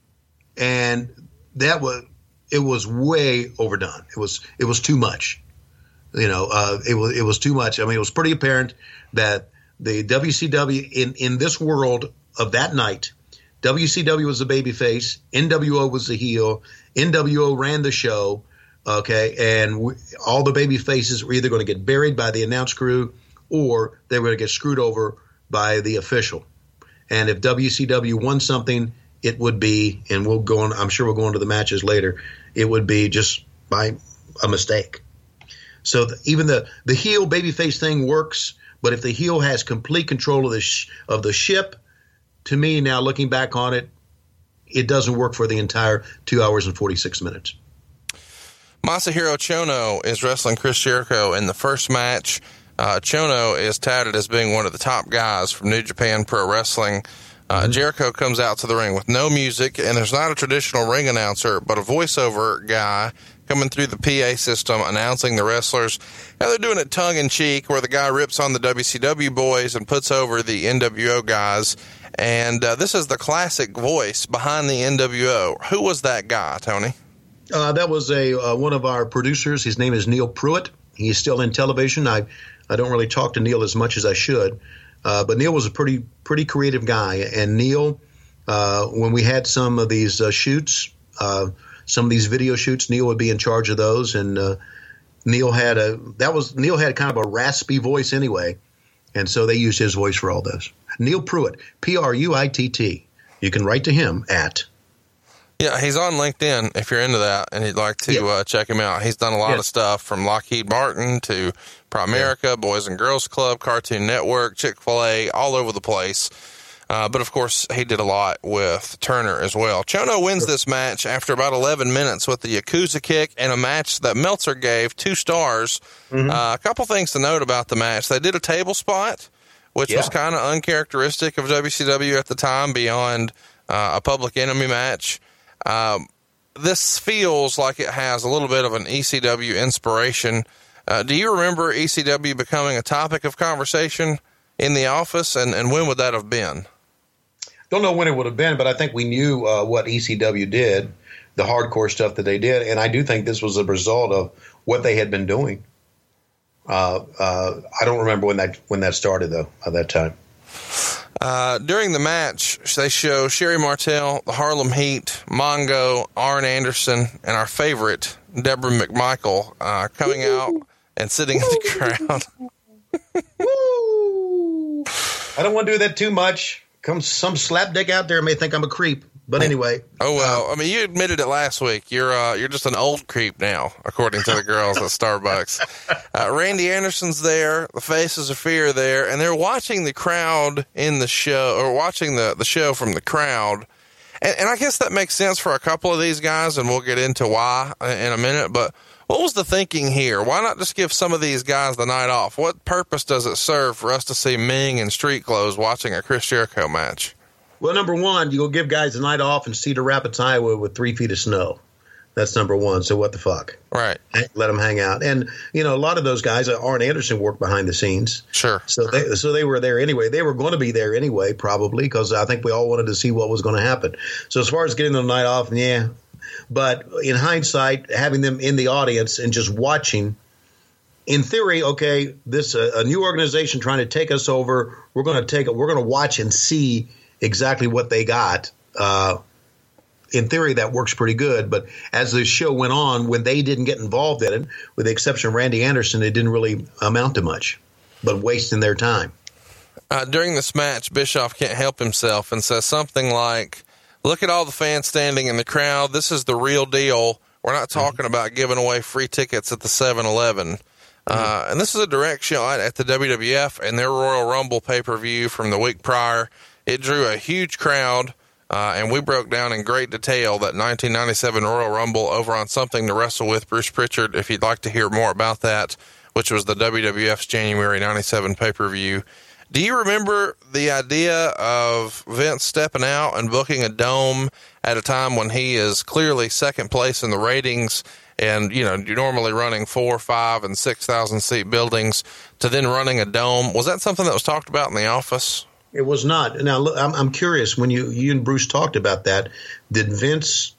And that was it was way overdone. It was it was too much. You know, uh, it was it was too much. I mean, it was pretty apparent that the W C W in, in this world of that night, W C W was the babyface, N W O was the heel, N W O ran the show, okay, and we, all the baby faces were either going to get buried by the announce crew or they were going to get screwed over by the official. And if W C W won something, it would be, and we'll go on, I'm sure we'll go into the matches later, it would be just by a mistake. So the, even the, the heel babyface thing works, but if the heel has complete control of the sh- of the ship, to me, now looking back on it, it doesn't work for the entire two hours and forty-six minutes. Masahiro Chono is wrestling Chris Jericho in the first match. Uh, Chono is touted as being one of the top guys from New Japan Pro Wrestling. Uh, mm-hmm. Jericho comes out to the ring with no music, and there's not a traditional ring announcer, but a voiceover guy coming through the P A system announcing the wrestlers. Now they're doing it tongue-in-cheek, where the guy rips on the W C W boys and puts over the N W O guys. And uh, this is the classic voice behind the N W O. Who was that guy, Tony? Uh, that was a uh, one of our producers. His name is Neil Pruitt. He's still in television. I I don't really talk to Neil as much as I should, uh, but Neil was a pretty pretty creative guy. And Neil uh, when we had some of these uh, shoots, uh, some of these video shoots, Neil would be in charge of those. And uh, Neil had a that was Neil had kind of a raspy voice anyway, and so they used his voice for all this. Neil Pruitt, P R U I T T. You can write to him at. Yeah, he's on LinkedIn if you're into that and you'd like to yeah. uh, check him out. He's done a lot yeah. of stuff from Lockheed Martin to Primerica, yeah. Boys and Girls Club, Cartoon Network, Chick-fil-A, all over the place. Uh, but, of course, he did a lot with Turner as well. Chono wins this match after about eleven minutes with the Yakuza kick and a match that Meltzer gave two stars. Mm-hmm. Uh, a couple things to note about the match. They did a table spot, which yeah. was kind of uncharacteristic of W C W at the time beyond uh, a Public Enemy match. Um, this feels like it has a little bit of an E C W inspiration. Uh, do you remember E C W becoming a topic of conversation in the office, and, and when would that have been? Don't know when it would have been, but I think we knew uh, what E C W did, the hardcore stuff that they did, and I do think this was a result of what they had been doing. Uh, uh, I don't remember when that when that started, though, at that time. Uh, during the match, they show Sherry Martel, the Harlem Heat, Mongo, Arn Anderson, and our favorite, Deborah McMichael, uh, coming out and sitting in the crowd. I don't want to do that too much. Come some slapdick out there may think I'm a creep. But anyway. Oh, well, I mean, you admitted it last week. You're uh, you're just an old creep now, according to the girls at Starbucks. Uh, Randy Anderson's there. The Faces of Fear are there. And they're watching the crowd in the show, or watching the, the show from the crowd. And, and I guess that makes sense for a couple of these guys, and we'll get into why in a minute. But what was the thinking here? Why not just give some of these guys the night off? What purpose does it serve for us to see Ming in street clothes watching a Chris Jericho match? Well, number one, you go give guys a night off in Cedar Rapids, Iowa with three feet of snow. That's number one. So what the fuck? Right. Let them hang out. And, you know, a lot of those guys, Arn Anderson worked behind the scenes. Sure. So they, so they were there anyway. They were going to be there anyway, probably, because I think we all wanted to see what was going to happen. So as far as getting them the night off, yeah. But in hindsight, having them in the audience and just watching, in theory, okay, this uh, a new organization trying to take us over. We're going to take it. We're going to watch and see exactly what they got. Uh, in theory, that works pretty good. But as the show went on, when they didn't get involved in it, with the exception of Randy Anderson, it didn't really amount to much, but wasting their time. Uh, during this match, Bischoff can't help himself and says something like, look at all the fans standing in the crowd. This is the real deal. We're not talking mm-hmm. about giving away free tickets at the seven eleven. Mm-hmm. Uh, and this is a direct shot at the W W F and their Royal Rumble pay-per-view from the week prior. It drew a huge crowd, uh, and we broke down in great detail that nineteen ninety-seven Royal Rumble over on Something to Wrestle With Bruce Pritchard, if you'd like to hear more about that, which was the W W F's January ninety-seven pay-per-view. Do you remember the idea of Vince stepping out and booking a dome at a time when he is clearly second place in the ratings and, you know, you're normally running four, five, and six thousand seat buildings to then running a dome? Was that something that was talked about in the office? It was not. Now, look, I'm, I'm curious, when you, you and Bruce talked about that, did Vince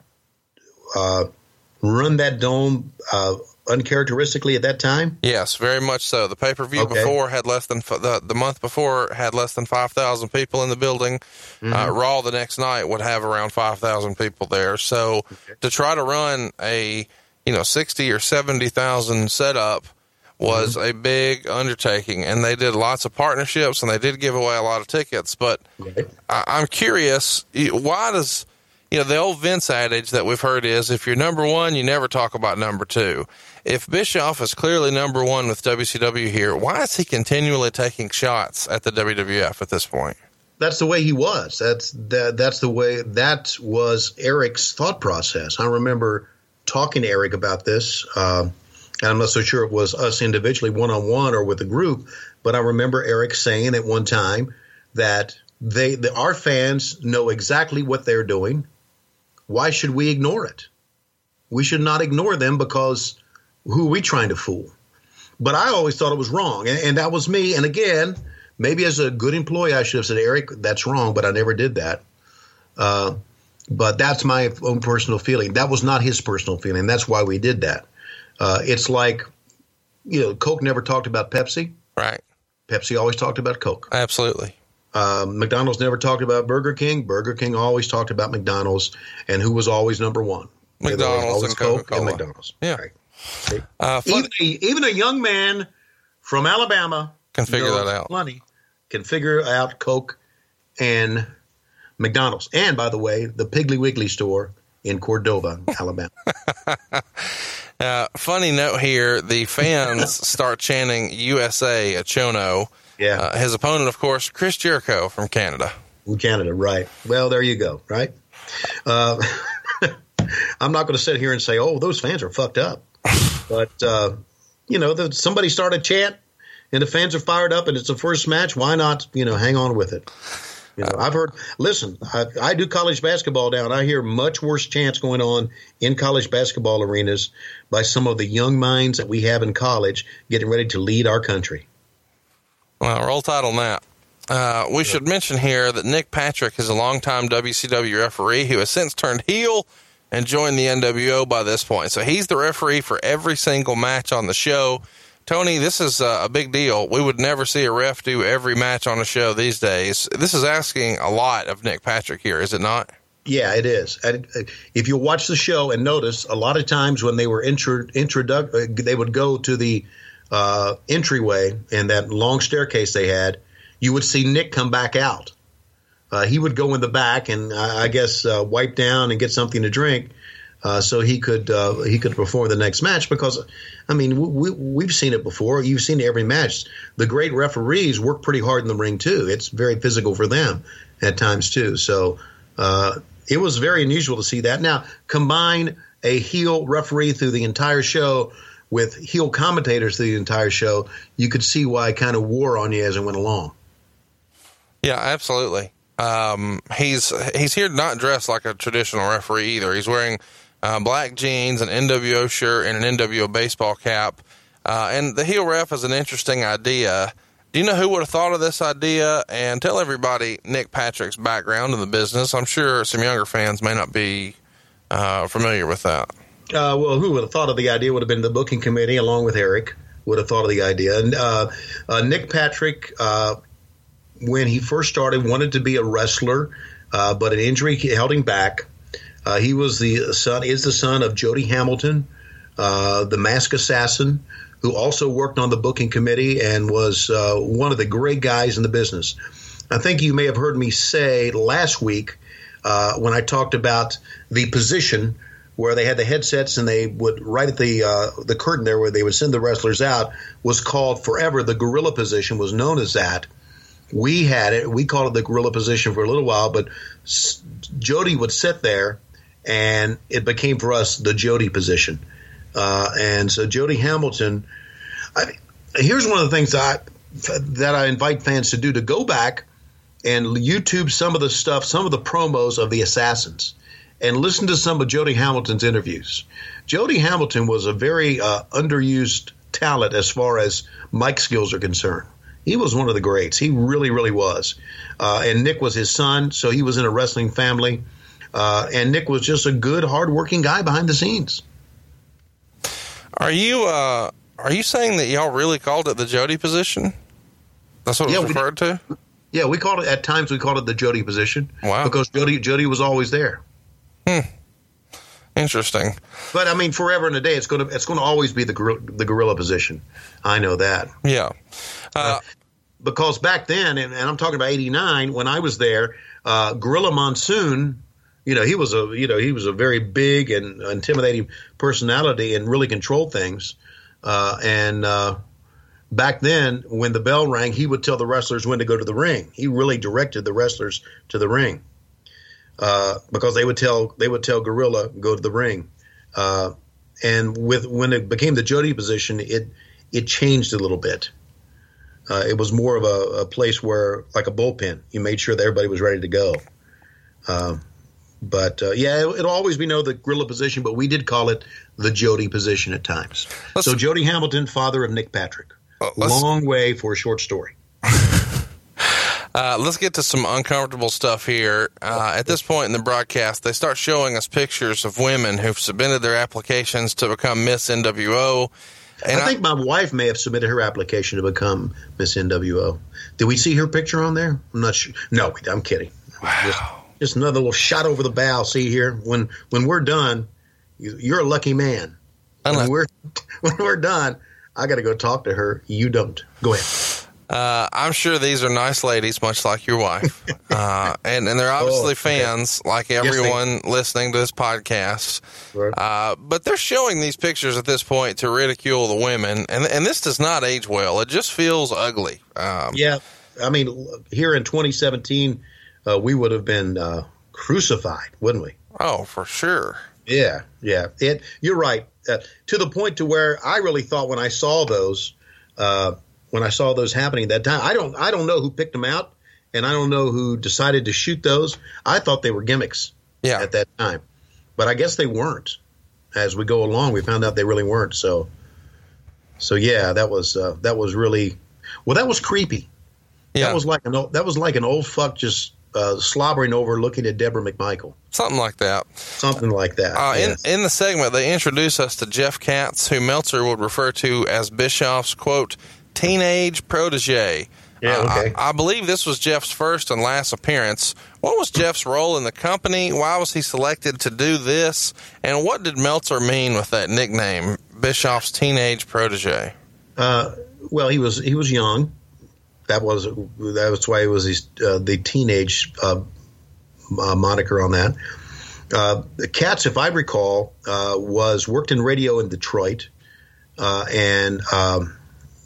uh, run that dome uh, uncharacteristically at that time? Yes, very much so. The pay-per-view okay. before had less than, the, the month before had less than five thousand people in the building. Mm-hmm. Uh, Raw the next night would have around five thousand people there. So okay. to try to run a, you know, sixty or seventy thousand setup was mm-hmm. a big undertaking, and they did lots of partnerships, and they did give away a lot of tickets. But right. I, I'm curious, why does, you know, the old Vince adage that we've heard is, if you're number one, you never talk about number two. If Bischoff is clearly number one with W C W here, why is he continually taking shots at the W W F at this point? That's the way he was. That's that, that's the way, that was Eric's thought process. I remember talking to Eric about this, uh, and I'm not so sure it was us individually, one-on-one or with a group, but I remember Eric saying at one time that they, the, our fans know exactly what they're doing. Why should we ignore it? We should not ignore them, because who are we trying to fool? But I always thought it was wrong, and, and that was me. And again, maybe as a good employee, I should have said, Eric, that's wrong, but I never did that. Uh, but that's my own personal feeling. That was not his personal feeling. That's why we did that. Uh, it's like, you know, Coke never talked about Pepsi. Right. Pepsi always talked about Coke. Absolutely. Uh, McDonald's never talked about Burger King. Burger King always talked about McDonald's, and who was always number one? McDonald's always and Coke Coca-Cola. and McDonald's. Yeah. Right. See? Uh, fun- even, a, even a young man from Alabama Can figure knows that out. Plenty can figure out Coke and McDonald's. And, by the way, the Piggly Wiggly store in Cordova, Alabama. Uh, funny note here, the fans start chanting U S A at Chono. Yeah. Uh, his opponent, of course, Chris Jericho from Canada. In Canada, right. Well, there you go, right? Uh, I'm not going to sit here and say, oh, those fans are fucked up. But, uh, you know, the, somebody started a chant, and the fans are fired up, and it's the first match. Why not, you know, hang on with it? You know, I've heard, listen, I, I do college basketball now, and I hear much worse chants going on in college basketball arenas by some of the young minds that we have in college getting ready to lead our country. Well, roll tide on that. Uh, we should mention here that Nick Patrick is a longtime W C W referee who has since turned heel and joined the N W O by this point. So he's the referee for every single match on the show. Tony, this is a big deal. We would never see a ref do every match on a show these days. This is asking a lot of Nick Patrick here, is it not? Yeah, it is. And if you watch the show and notice, a lot of times when they were intro, introduc- they would go to the uh, entryway and that long staircase they had, you would see Nick come back out. Uh, he would go in the back and uh, I guess uh, wipe down and get something to drink. Uh, so he could uh, he could perform the next match because, I mean, we, we've seen it before. You've seen every match. The great referees work pretty hard in the ring, too. It's very physical for them at times, too. So uh, it was very unusual to see that. Now, combine a heel referee through the entire show with heel commentators through the entire show, you could see why it kind of wore on you as it went along. Yeah, absolutely. Um, he's he's here not dressed like a traditional referee either. He's wearing Uh, black jeans, an N W O shirt, and an N W O baseball cap. Uh, and the heel ref is an interesting idea. Do you know who would have thought of this idea? And tell everybody Nick Patrick's background in the business. I'm sure some younger fans may not be uh, familiar with that. Uh, well, who would have thought of the idea would have been the booking committee, along with Eric, would have thought of the idea. And uh, uh, Nick Patrick, uh, when he first started, wanted to be a wrestler, uh, but an injury held him back. Uh, he was the son, is the son of Jody Hamilton, uh, the Mask Assassin, who also worked on the booking committee and was uh, one of the great guys in the business. I think you may have heard me say last week uh, when I talked about the position where they had the headsets and they would, right at the uh, the curtain there where they would send the wrestlers out, was called forever. The gorilla position was known as that. We had it. We called it the gorilla position for a little while, but S- Jody would sit there. And it became for us the Jody position. Uh, and so Jody Hamilton, I, here's one of the things that I, that I invite fans to do, to go back and YouTube some of the stuff, some of the promos of the Assassins, and listen to some of Jody Hamilton's interviews. Jody Hamilton was a very uh, underused talent as far as mic skills are concerned. He was one of the greats. He really, really was. Uh, and Nick was his son, so he was in a wrestling family. Uh, and Nick was just a good, hardworking guy behind the scenes. Are you uh, are you saying that y'all really called it the Jody position? That's what it Yeah, was we referred to? Yeah, we called it, at times we called it the Jody position. Wow. Because Jody Jody was always there. Hmm. Interesting. But I mean, forever and a day, it's going to it's going to always be the gorilla, the gorilla position. I know that. Yeah. Uh, uh, because back then, and, and I'm talking about eighty-nine, when I was there, uh, Gorilla Monsoon. You know, he was a you know he was a very big and intimidating personality and really controlled things. Uh, and uh, back then, when the bell rang, he would tell the wrestlers when to go to the ring. He really directed the wrestlers to the ring uh, because they would tell they would tell Gorilla go to the ring. Uh, and with when it became the Jody position, it it changed a little bit. Uh, it was more of a, a place where, like a bullpen, you made sure that everybody was ready to go. Uh, But, uh, yeah, it, it'll always be known the gorilla position, but we did call it the Jody position at times. Let's, so Jody Hamilton, father of Nick Patrick. Uh, Long way for a short story. uh, let's get to some uncomfortable stuff here. Uh, at this point in the broadcast, they start showing us pictures of women who've submitted their applications to become Miss N W O. And I think I, my wife may have submitted her application to become Miss N W O. Did we see her picture on there? I'm not sure. No, I'm kidding. Wow. Just, just another little shot over the bow. See here, when when we're done, you, you're a lucky man. When we're when we're done, I got to go talk to her. You don't. Go ahead. Uh, I'm sure these are nice ladies, much like your wife. Uh, and, and they're obviously oh, fans, okay. like everyone yes, listening to this podcast. Right. Uh, but they're showing these pictures at this point to ridicule the women. And, and this does not age well. It just feels ugly. Um, yeah. I mean, here in twenty seventeen, uh, we would have been uh, crucified, wouldn't we? Oh, for sure. Yeah. Yeah. It, you're right. Uh, to the point to where I really thought when I saw those, uh, when I saw those happening that time, I don't, I don't know who picked them out, and I don't know who decided to shoot those. I thought they were gimmicks yeah. at that time, but I guess they weren't. As we go along, we found out they really weren't. So, so yeah, that was uh, that was really well. That was creepy. Yeah. That was like an old, that was like an old fuck just uh, slobbering over, looking at Deborah McMichael. Something like that. Something like that. Uh, yes. in, in the segment, they introduce us to Jeff Katz, who Meltzer would refer to as Bischoff's, quote, teenage protege. Yeah, okay. Uh, I, I believe this was Jeff's first and last appearance. What was Jeff's role in the company? Why was he selected to do this? And what did Meltzer mean with that nickname, Bischoff's teenage protege? Uh, well, he was he was young. That was that was why it was his, uh, the teenage uh, uh, moniker on that. Uh, Katz, if I recall, uh, was worked in radio in Detroit, uh, and um,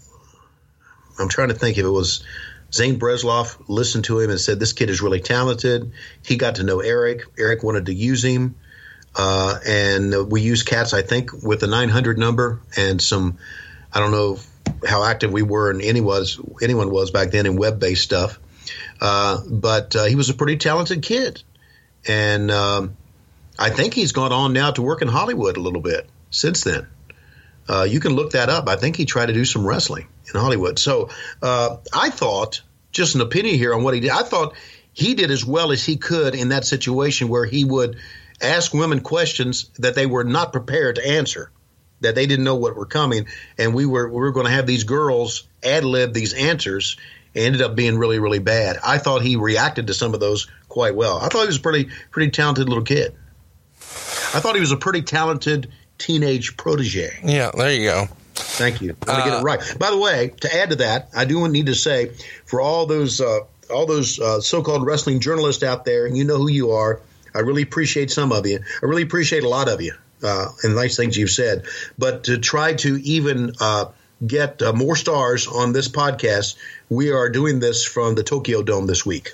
I'm trying to think if it was Zane Bresloff listened to him and said, this kid is really talented. He got to know Eric. Eric wanted to use him. Uh, and we used Katz, I think, with the nine hundred number and some, I don't know how active we were and any was, anyone was back then in web-based stuff. Uh, but uh, he was a pretty talented kid. And um, I think he's gone on now to work in Hollywood a little bit since then. Uh, you can look that up. I think he tried to do some wrestling in Hollywood. So uh, I thought, just an opinion here on what he did, I thought he did as well as he could in that situation where he would ask women questions that they were not prepared to answer, that they didn't know what were coming. And we were, we were going to have these girls ad-lib these answers. It ended up being really, really bad. I thought he reacted to some of those quite well. I thought he was a pretty, pretty talented little kid. I thought he was a pretty talented teenage protege. Yeah, there you go. Thank you. I'm going to get it right. By the way, to add to that, I do need to say, for all those uh, all those uh, so-called wrestling journalists out there, and you know who you are, I really appreciate some of you. I really appreciate a lot of you uh, and nice things you've said. But to try to even uh, get uh, more stars on this podcast, we are doing this from the Tokyo Dome this week.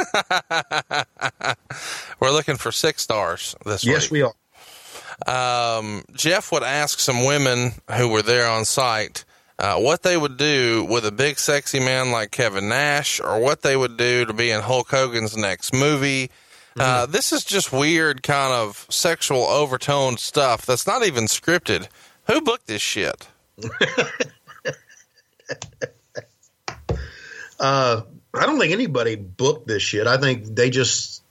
We're looking for six stars this yes, week. we are. Um, Jeff would ask some women who were there on site uh, what they would do with a big sexy man like Kevin Nash, or what they would do to be in Hulk Hogan's next movie. Mm-hmm. Uh, this is just weird kind of sexual overtoned stuff that's not even scripted. Who booked this shit? uh, I don't think anybody booked this shit. I think they just...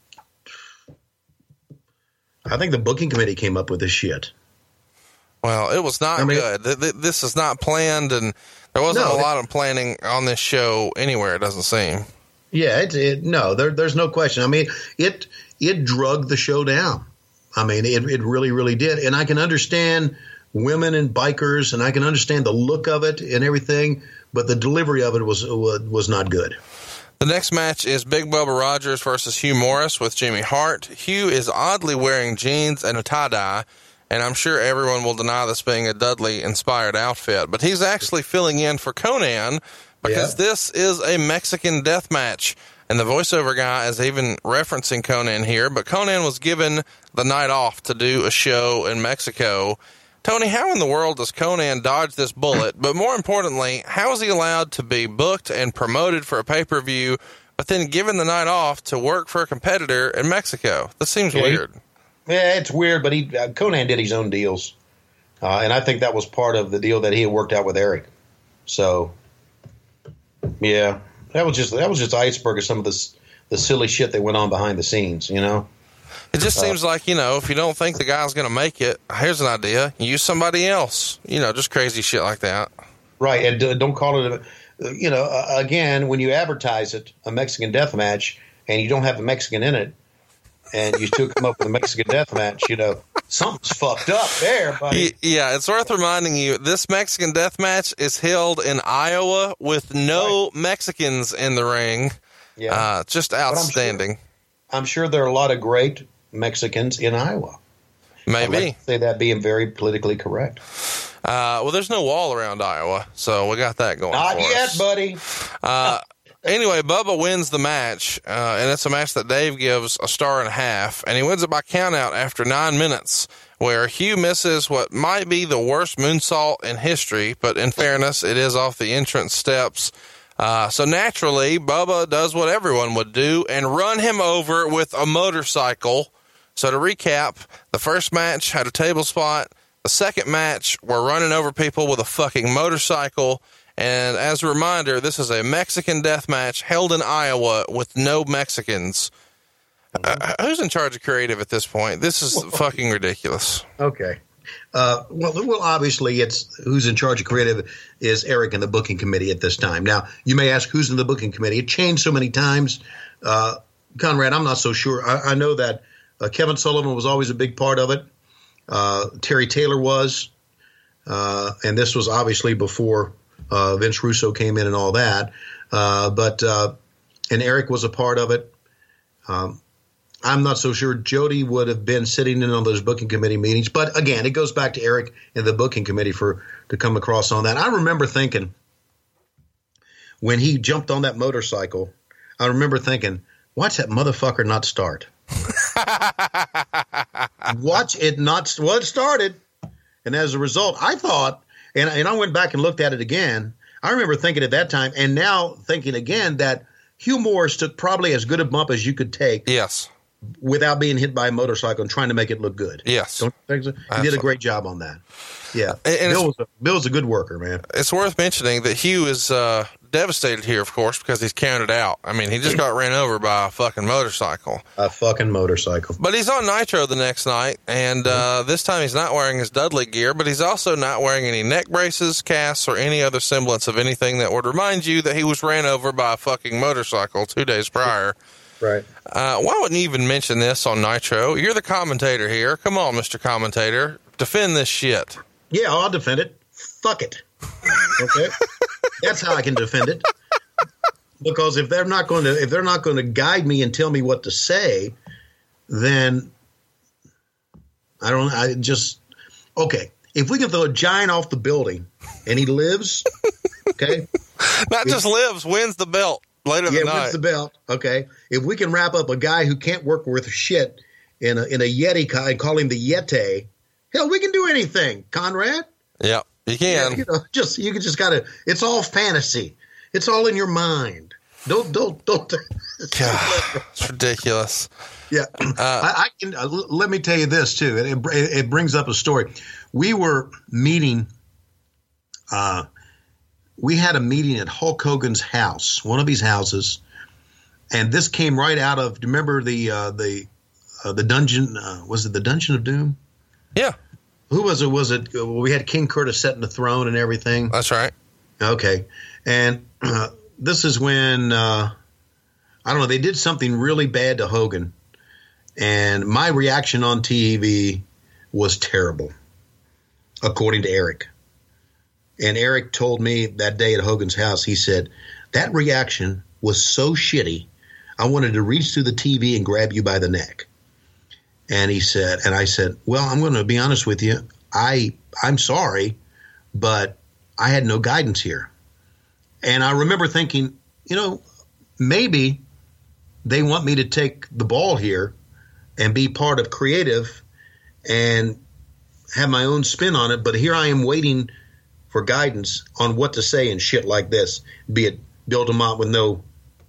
I think the booking committee came up with this shit. Well, it was not I mean, good. This is not planned, and there wasn't no, a lot of planning on this show anywhere, it doesn't seem. Yeah, it, it, no, there, there's no question. I mean, it it drugged the show down. I mean, it, it really, really did. And I can understand women and bikers, and I can understand the look of it and everything, but the delivery of it was was not good. The next match is Big Bubba Rogers versus Hugh Morris with Jimmy Hart. Hugh is oddly wearing jeans and a tie-dye, and I'm sure everyone will deny this being a Dudley-inspired outfit, but he's actually filling in for Conan because yeah. this is a Mexican death match, and the voiceover guy is even referencing Conan here, but Conan was given the night off to do a show in Mexico. Tony, how in the world does Conan dodge this bullet? But more importantly, how is he allowed to be booked and promoted for a pay-per-view, but then given the night off to work for a competitor in Mexico? This seems yeah, weird. He, yeah, it's weird, but he uh, Conan did his own deals. Uh, and I think that was part of the deal that he had worked out with Eric. So, yeah, that was just that was just the iceberg of some of this the silly shit that went on behind the scenes, you know? It just seems like, you know, if you don't think the guy's going to make it, here's an idea. Use somebody else. You know, just crazy shit like that. Right, and uh, don't call it, a, you know, uh, again, when you advertise it, a Mexican death match, and you don't have a Mexican in it, and you still come up with a Mexican death match, you know, something's fucked up there, buddy. Yeah, it's worth reminding you, this Mexican death match is held in Iowa with no right. Mexicans in the ring. Yeah. Uh, just outstanding. I'm sure, I'm sure there are a lot of great Mexicans in Iowa. Maybe. I'd like to say that being very politically correct. Uh, well, there's no wall around Iowa, so we got that going Not for yet, us. buddy. Uh, anyway, Bubba wins the match, uh, and it's a match that Dave gives a star and a half, and he wins it by countout after nine minutes, where Hugh misses what might be the worst moonsault in history, but in fairness, it is off the entrance steps. Uh, so naturally, Bubba does what everyone would do and run him over with a motorcycle. So to recap, the first match had a table spot. The second match, we're running over people with a fucking motorcycle. And as a reminder, this is a Mexican death match held in Iowa with no Mexicans. Uh, who's in charge of creative at this point? This is fucking ridiculous. Okay. Uh, well, well, obviously, it's who's in charge of creative is Eric and the booking committee at this time. Now, you may ask who's in the booking committee. It changed so many times. Uh, Conrad, I'm not so sure. I, I know that uh, Kevin Sullivan was always a big part of it. Uh, Terry Taylor was, uh, and this was obviously before uh, Vince Russo came in and all that. Uh, but uh, and Eric was a part of it. Um, I'm not so sure Jody would have been sitting in on those booking committee meetings. But again, it goes back to Eric and the booking committee for to come across on that. I remember thinking when he jumped on that motorcycle, I remember thinking, watch that motherfucker not start. Watch it not. Well, it started. And as a result, I thought, and, and I went back and looked at it again. I remember thinking at that time, and now thinking again, that Hugh Morris took probably as good a bump as you could take. Yes. Without being hit by a motorcycle and trying to make it look good. Yes. Don't you think so? He Absolutely. did a great job on that. Yeah. And, and Bill, was a, Bill's a good worker, man. It's worth mentioning that Hugh is uh, devastated here, of course, because he's counted out. I mean, he just got ran over by a fucking motorcycle. A fucking motorcycle. But he's on Nitro the next night, and uh, this time he's not wearing his Dudley gear, but he's also not wearing any neck braces, casts, or any other semblance of anything that would remind you that he was ran over by a fucking motorcycle two days prior. Right. Uh, why wouldn't you even mention this on Nitro? You're the commentator here. Come on, Mister Commentator. Defend this shit. Yeah, I'll defend it. Fuck it. Okay? That's how I can defend it. Because if they're not going to if they're not going to guide me and tell me what to say, then I don't I just okay. If we can throw a giant off the building and he lives, okay? Not just lives, wins the belt. Later yeah, the night. wins the belt. Okay, if we can wrap up a guy who can't work worth shit in a in a Yeti and call him the Yeti, hell, we can do anything, Conrad. Yeah, you can. Yeah, you know, just you can just gotta. It's all fantasy. It's all in your mind. Don't don't don't. God, it's ridiculous. Yeah, uh, I, I can. Uh, let me tell you this too. It, it it brings up a story. We were meeting. Uh. We had a meeting at Hulk Hogan's house, one of his houses, and this came right out of. Do you remember the uh, the uh, the dungeon? Uh, was it the Dungeon of Doom? Yeah. Who was it? Was it? Uh, we had King Curtis setting the throne and everything. That's right. Okay, and uh, this is when uh, I don't know. They did something really bad to Hogan, and my reaction on T V was terrible, according to Eric. And Eric told me that day at Hogan's house, he said, that reaction was so shitty, I wanted to reach through the T V and grab you by the neck. And he said, and I said, well, I'm going to be honest with you. I, I'm sorry, but I had no guidance here. And I remember thinking, you know, maybe they want me to take the ball here and be part of creative and have my own spin on it. But here I am waiting for guidance on what to say and shit like this, be it Bill DeMott with no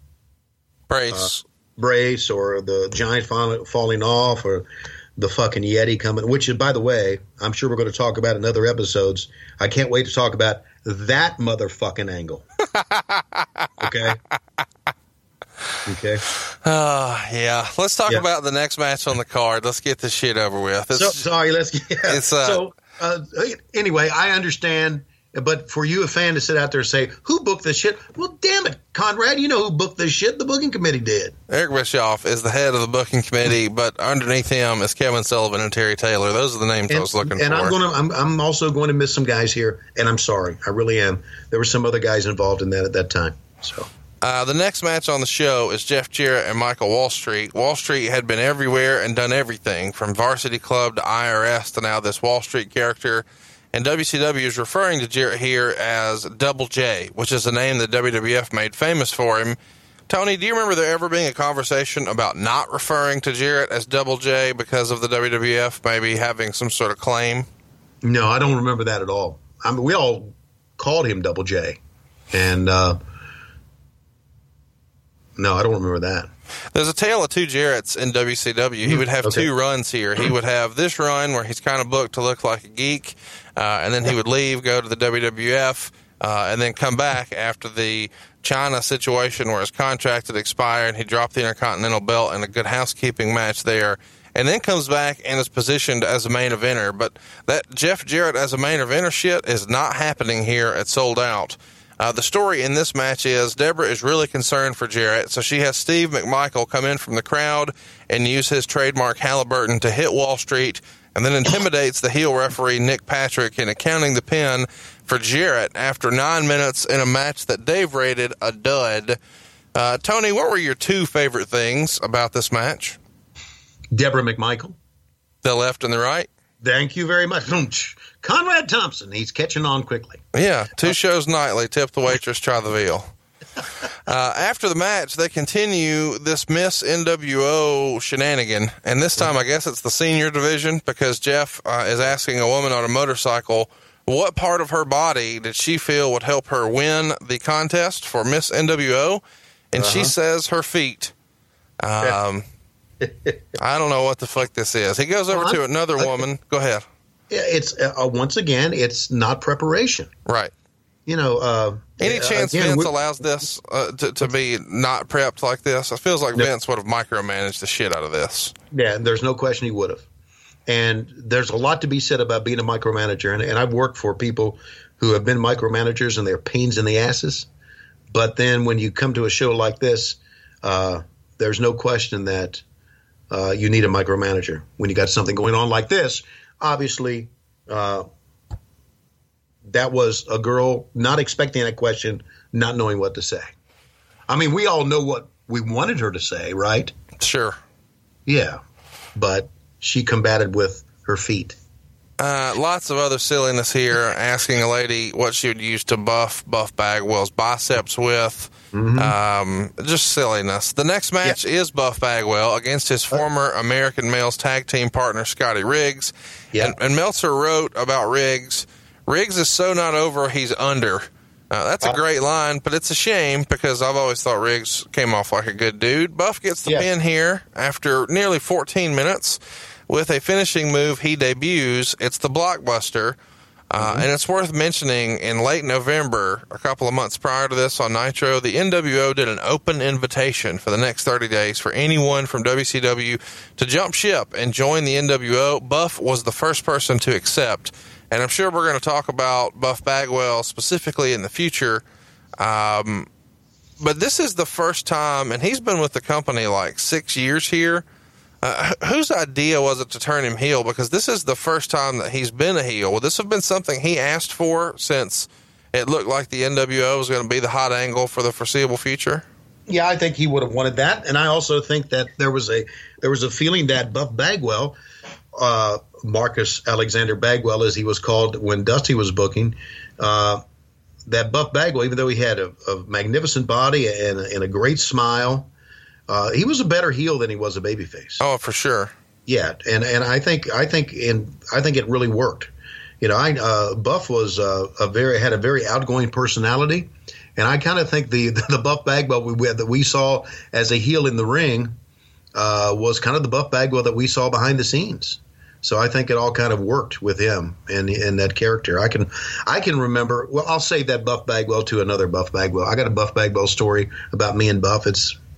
brace, uh, brace, or the giant fall, falling off, or the fucking Yeti coming. Which, by the way, I'm sure we're going to talk about in other episodes. I can't wait to talk about that motherfucking angle. Okay. Okay. Uh, yeah. Let's talk Yeah. about the next match on the card. Let's get this shit over with. It's, So, sorry, let's get. Yeah. It's, uh, so uh, anyway, I understand, but for you, a fan, to sit out there and say, "Who booked this shit?" Well, damn it, Conrad, you know who booked this shit? The booking committee did. Eric Bischoff is the head of the booking committee, but underneath him is Kevin Sullivan and Terry Taylor. Those are the names And, I was looking and for. I'm going to. I'm, I'm also going to miss some guys here, and I'm sorry, I really am. There were some other guys involved in that at that time. So. Uh, the next match on the show is Jeff Jarrett and Michael Wall Street. Wall Street had been everywhere and done everything, from Varsity Club to I R S to now this Wall Street character. And W C W is referring to Jarrett here as Double J, which is a name that W W F made famous for him. Tony, do you remember there ever being a conversation about not referring to Jarrett as Double J because of the W W F maybe having some sort of claim? No, I don't remember that at all. I mean, we all called him Double J, and uh, no, I don't remember that. There's a tale of two Jarretts in W C W. He would have Okay. two runs here. He would have this run where he's kind of booked to look like a geek, uh, and then he would leave, go to the W W F, uh, and then come back after the China situation where his contract had expired. He dropped the Intercontinental belt in a Good Housekeeping match there, and then comes back and is positioned as a main eventer. But that Jeff Jarrett as a main eventer shit is not happening here at Sold Out. Uh, the story in this match is Deborah is really concerned for Jarrett, so she has Steve McMichael come in from the crowd and use his trademark Halliburton to hit Wall Street, and then intimidates the heel referee Nick Patrick into counting the pin for Jarrett after nine minutes in a match that Dave rated a dud. Uh, Tony, what were your two favorite things about this match? Deborah McMichael. The left and the right? Thank you very much. Conrad Thompson, he's catching on quickly. Yeah, two shows nightly. Tip the waitress, try the veal. Uh, after the match, they continue this Miss N W O shenanigan, and this time I guess it's the senior division, because Jeff uh, is asking a woman on a motorcycle what part of her body did she feel would help her win the contest for Miss N W O, and Uh-huh. she says her feet. Um, I don't know what the fuck this is. He goes over Well, to another woman. Go ahead. It's uh, once again, it's not preparation. Right. You know, uh, Any uh, chance again, Vince we- allows this uh, to, to be not prepped like this? It feels like No. Vince would have micromanaged the shit out of this. Yeah, there's no question he would have. And there's a lot to be said about being a micromanager. And, and I've worked for people who have been micromanagers, and they're pains in the asses. But then when you come to a show like this, uh, there's no question that uh, you need a micromanager. When you got something going on like this, obviously, uh, that was a girl not expecting that question, not knowing what to say. I mean, we all know what we wanted her to say, right? Sure. Yeah, but she combated with her feet. Uh, lots of other silliness here, asking a lady what she would use to buff Buff Bagwell's biceps with. Mm-hmm. Um, just silliness. The next match Yeah. is Buff Bagwell against his former American Males tag team partner, Scotty Riggs. Yeah. And, and Meltzer wrote about Riggs, Riggs is so not over, he's under. Uh, that's a great line, but it's a shame because I've always thought Riggs came off like a good dude. Buff gets the Yeah. pin here after nearly fourteen minutes with a finishing move he debuts. It's the Blockbuster. Uh, Mm-hmm. and it's worth mentioning in late November, a couple of months prior to this on Nitro, the N W O did an open invitation for the next thirty days for anyone from W C W to jump ship and join the N W O. Buff was the first person to accept. And I'm sure we're going to talk about Buff Bagwell specifically in the future. Um, but this is the first time, and he's been with the company like six years here. Uh, whose idea was it to turn him heel? Because this is the first time that he's been a heel. Would this have been something he asked for since it looked like the N W O was going to be the hot angle for the foreseeable future? Yeah, I think he would have wanted that, and I also think that there was a there was a feeling that Buff Bagwell, uh, Marcus Alexander Bagwell, as he was called when Dusty was booking, uh, that Buff Bagwell, even though he had a, a magnificent body and, and a great smile, uh, he was a better heel than he was a babyface. Oh, for sure. Yeah, and, and I think I think in I think it really worked. You know, I uh, Buff was uh, a very had a very outgoing personality, and I kind of think the the Buff Bagwell we, that we saw as a heel in the ring uh, was kind of the Buff Bagwell that we saw behind the scenes. So I think it all kind of worked with him and and that character. I can I can remember. Well, I'll save that Buff Bagwell to another Buff Bagwell. I got a Buff Bagwell story about me and Buff. It's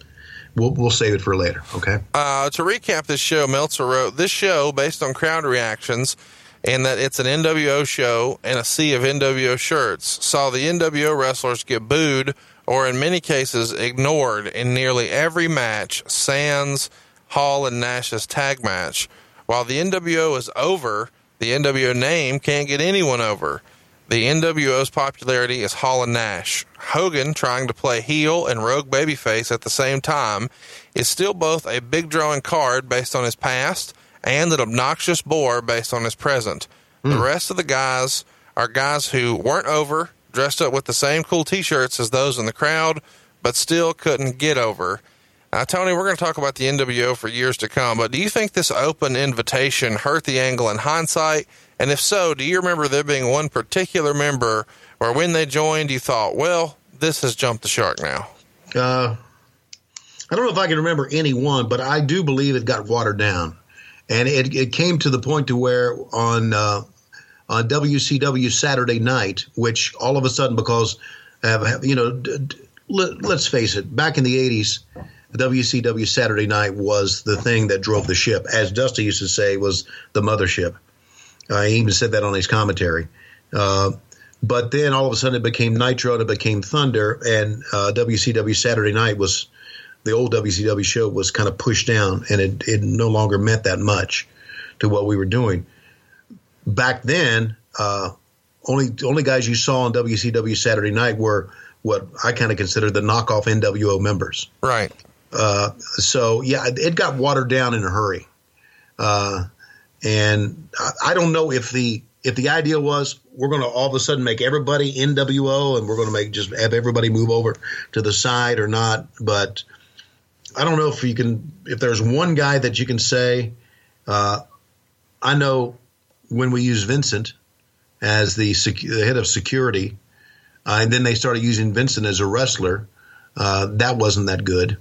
we'll we'll save it for later. Okay. Uh, to recap this show, Meltzer wrote, this show, based on crowd reactions, and that it's an N W O show and a sea of N W O shirts, saw the N W O wrestlers get booed or in many cases ignored in nearly every match, sans Hall and Nash's tag match. While the N W O is over, the N W O name can't get anyone over. The N W O's popularity is Hall and Nash. Hogan, trying to play heel and rogue babyface at the same time, is still both a big drawing card based on his past and an obnoxious bore based on his present. Mm. The rest of the guys are guys who weren't over, dressed up with the same cool t-shirts as those in the crowd, but still couldn't get over. Uh, Tony, we're going to talk about the N W O for years to come, but do you think this open invitation hurt the angle in hindsight? And if so, do you remember there being one particular member where when they joined, you thought, well, this has jumped the shark now? Uh, I don't know if I can remember any one, but I do believe it got watered down. And it, it came to the point to where on uh, on W C W Saturday Night, which all of a sudden, because, uh, you know, d- d- let, let's face it, back in the eighties, W C W Saturday Night was the thing that drove the ship. As Dusty used to say, was the mothership. Uh, he even said that on his commentary. Uh, but then all of a sudden it became Nitro and it became Thunder, and uh, W C W Saturday Night was – the old W C W show was kind of pushed down, and it, it no longer meant that much to what we were doing. Back then, uh, only only guys you saw on W C W Saturday Night were what I kind of consider the knockoff N W O members. Right. Uh, so, yeah, it got watered down in a hurry. Uh, and I, I don't know if the if the idea was we're going to all of a sudden make everybody N W O and we're going to make just have everybody move over to the side or not, but I don't know if you can, if there's one guy that you can say, uh, I know when we used Vincent as the, sec- the head of security, uh, and then they started using Vincent as a wrestler, uh, that wasn't that good.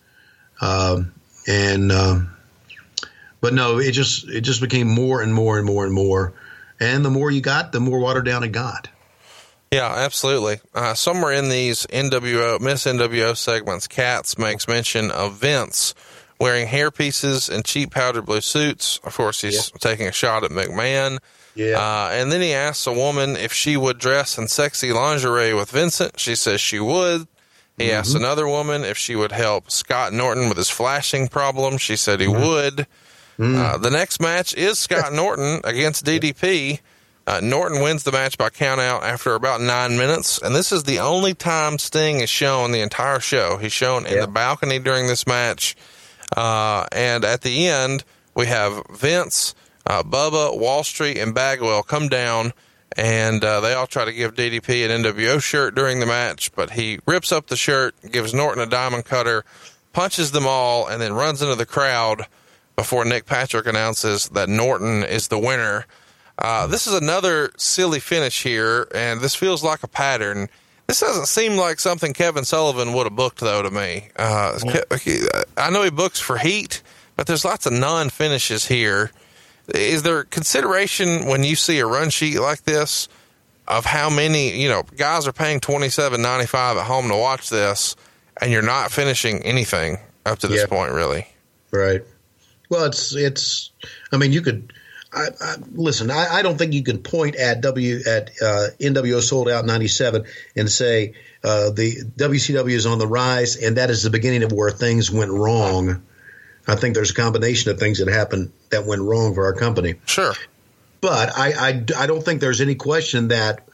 Um, and, um, but no, it just, it just became more and more and more and more. And the more you got, the more watered down it got. Yeah, absolutely. Uh, somewhere in these N W O, Miss N W O segments, Katz makes mention of Vince wearing hairpieces and cheap powder blue suits. Of course, he's yeah. taking a shot at McMahon. Yeah. Uh, and then he asks a woman if she would dress in sexy lingerie with Vincent. She says she would. He mm-hmm. asks another woman if she would help Scott Norton with his flashing problem. She said he mm-hmm. would. Mm-hmm. Uh, the next match is Scott Norton against D D P. Uh, Norton wins the match by countout after about nine minutes, and this is the only time Sting is shown the entire show. He's shown in yep. the balcony during this match, uh, and at the end, we have Vince, uh, Bubba, Wall Street, and Bagwell come down, and uh, they all try to give D D P an N W O shirt during the match, but he rips up the shirt, gives Norton a diamond cutter, punches them all, and then runs into the crowd before Nick Patrick announces that Norton is the winner. Uh, this is another silly finish here, and this feels like a pattern. This doesn't seem like something Kevin Sullivan would have booked, though, to me. Uh, yeah. I know he books for Heat, but there's lots of non-finishes here. Is there consideration when you see a run sheet like this of how many, you know, guys are paying twenty-seven ninety-five at home to watch this, and you're not finishing anything up to this yeah. point, really? Right. Well, it's, it's, I mean, you could, I, I, listen, I, I don't think you can point at W at uh, N W O Sold Out ninety-seven and say uh, the W C W is on the rise, and that is the beginning of where things went wrong. I think there's a combination of things that happened that went wrong for our company. Sure. But I, I, I don't think there's any question that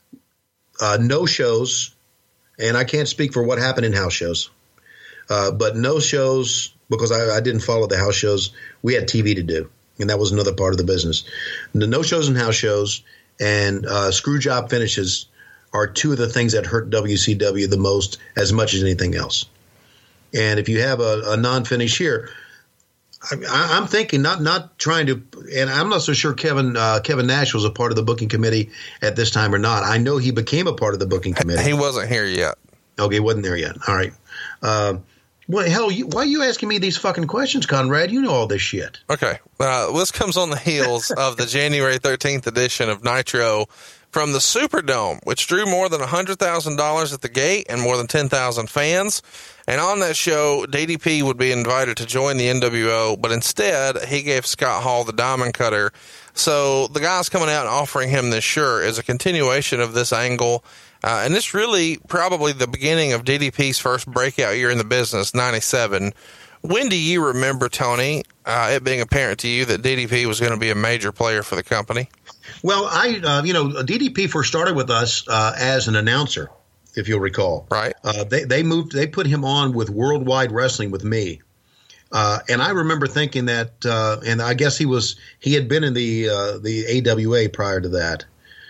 uh, no shows, and I can't speak for what happened in house shows, uh, but no shows, because I, I didn't follow the house shows, we had T V to do. And that was another part of the business. The no shows and house shows and uh, screw job finishes are two of the things that hurt W C W the most, as much as anything else. And if you have a, a non-finish here, I, I, I'm thinking not not trying to, and I'm not so sure Kevin uh, Kevin Nash was a part of the booking committee at this time or not. I know he became a part of the booking committee. He wasn't here yet. Okay, he wasn't there yet. All right. Uh, Well, hell, you, why are you asking me these fucking questions, Conrad? You know all this shit. Okay. Uh, this comes on the heels of the January thirteenth edition of Nitro from the Superdome, which drew more than one hundred thousand dollars at the gate and more than ten thousand fans. And on that show, D D P would be invited to join the N W O, but instead he gave Scott Hall the Diamond Cutter. So the guys coming out and offering him this shirt is a continuation of this angle. Uh, and this really probably the beginning of D D P's first breakout year in the business, ninety-seven. When do you remember, Tony, uh, it being apparent to you that D D P was going to be a major player for the company? Well, I, uh, you know, D D P first started with us uh, as an announcer, if you'll recall. Right. Uh, they they moved, they put him on with Worldwide Wrestling with me. Uh, and I remember thinking that, uh, and I guess he was, he had been in the, uh, the A W A prior to that.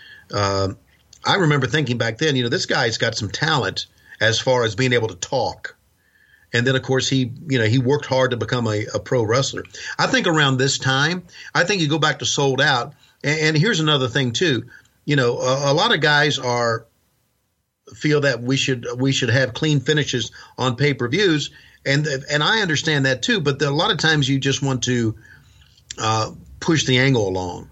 Um, I remember thinking back then, you know, this guy's got some talent as far as being able to talk. And then, of course, he, you know, he worked hard to become a, a pro wrestler. I think around this time, I think you go back to Sold Out. And, and here's another thing, too. You know, a, a lot of guys are feel that we should we should have clean finishes on pay-per-views. And and I understand that, too. But the, a lot of times you just want to uh, push the angle along.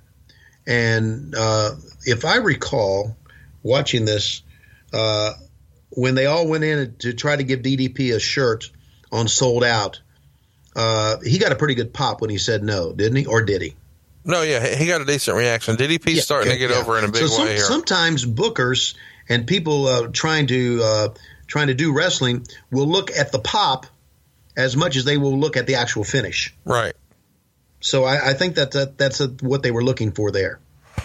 And uh, if I recall watching this, uh, when they all went in to try to give D D P a shirt on Sold Out, uh, he got a pretty good pop when he said no, didn't he? Or did he? No, yeah, he got a decent reaction. D D P's yeah, starting okay, to get yeah. over in a big so some, way here. Sometimes bookers and people uh, trying to uh, trying to do wrestling will look at the pop as much as they will look at the actual finish. Right. So I, I think that, that that's a, what they were looking for there.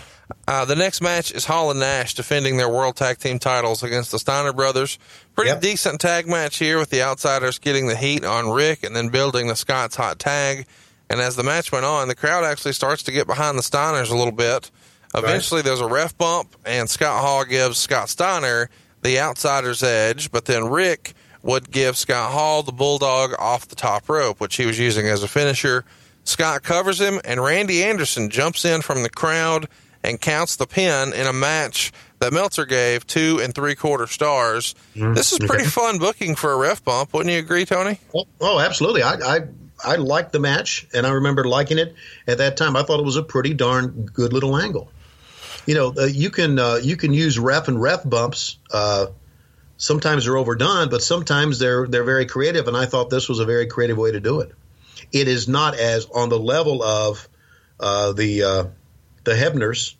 Uh, the next match is Hall and Nash defending their World Tag Team titles against the Steiner Brothers. Pretty Yep. decent tag match here with the Outsiders getting the heat on Rick and then building the Scott's Hot Tag. And as the match went on, the crowd actually starts to get behind the Steiners a little bit. Eventually, right. There's a ref bump, and Scott Hall gives Scott Steiner the Outsiders edge, but then Rick would give Scott Hall the Bulldog off the top rope, which he was using as a finisher. Scott covers him, and Randy Anderson jumps in from the crowd and counts the pin in a match that Meltzer gave two and three quarter stars. Mm, this is pretty okay. fun booking for a ref bump. Wouldn't you agree, Tony? Oh, oh absolutely. I, I, I liked the match, and I remember liking it at that time. I thought it was a pretty darn good little angle. You know, uh, you can, uh, you can use ref and ref bumps. Uh, sometimes they're overdone, but sometimes they're, they're very creative. And I thought this was a very creative way to do it. It is not as on the level of, uh, the, uh, the Hebners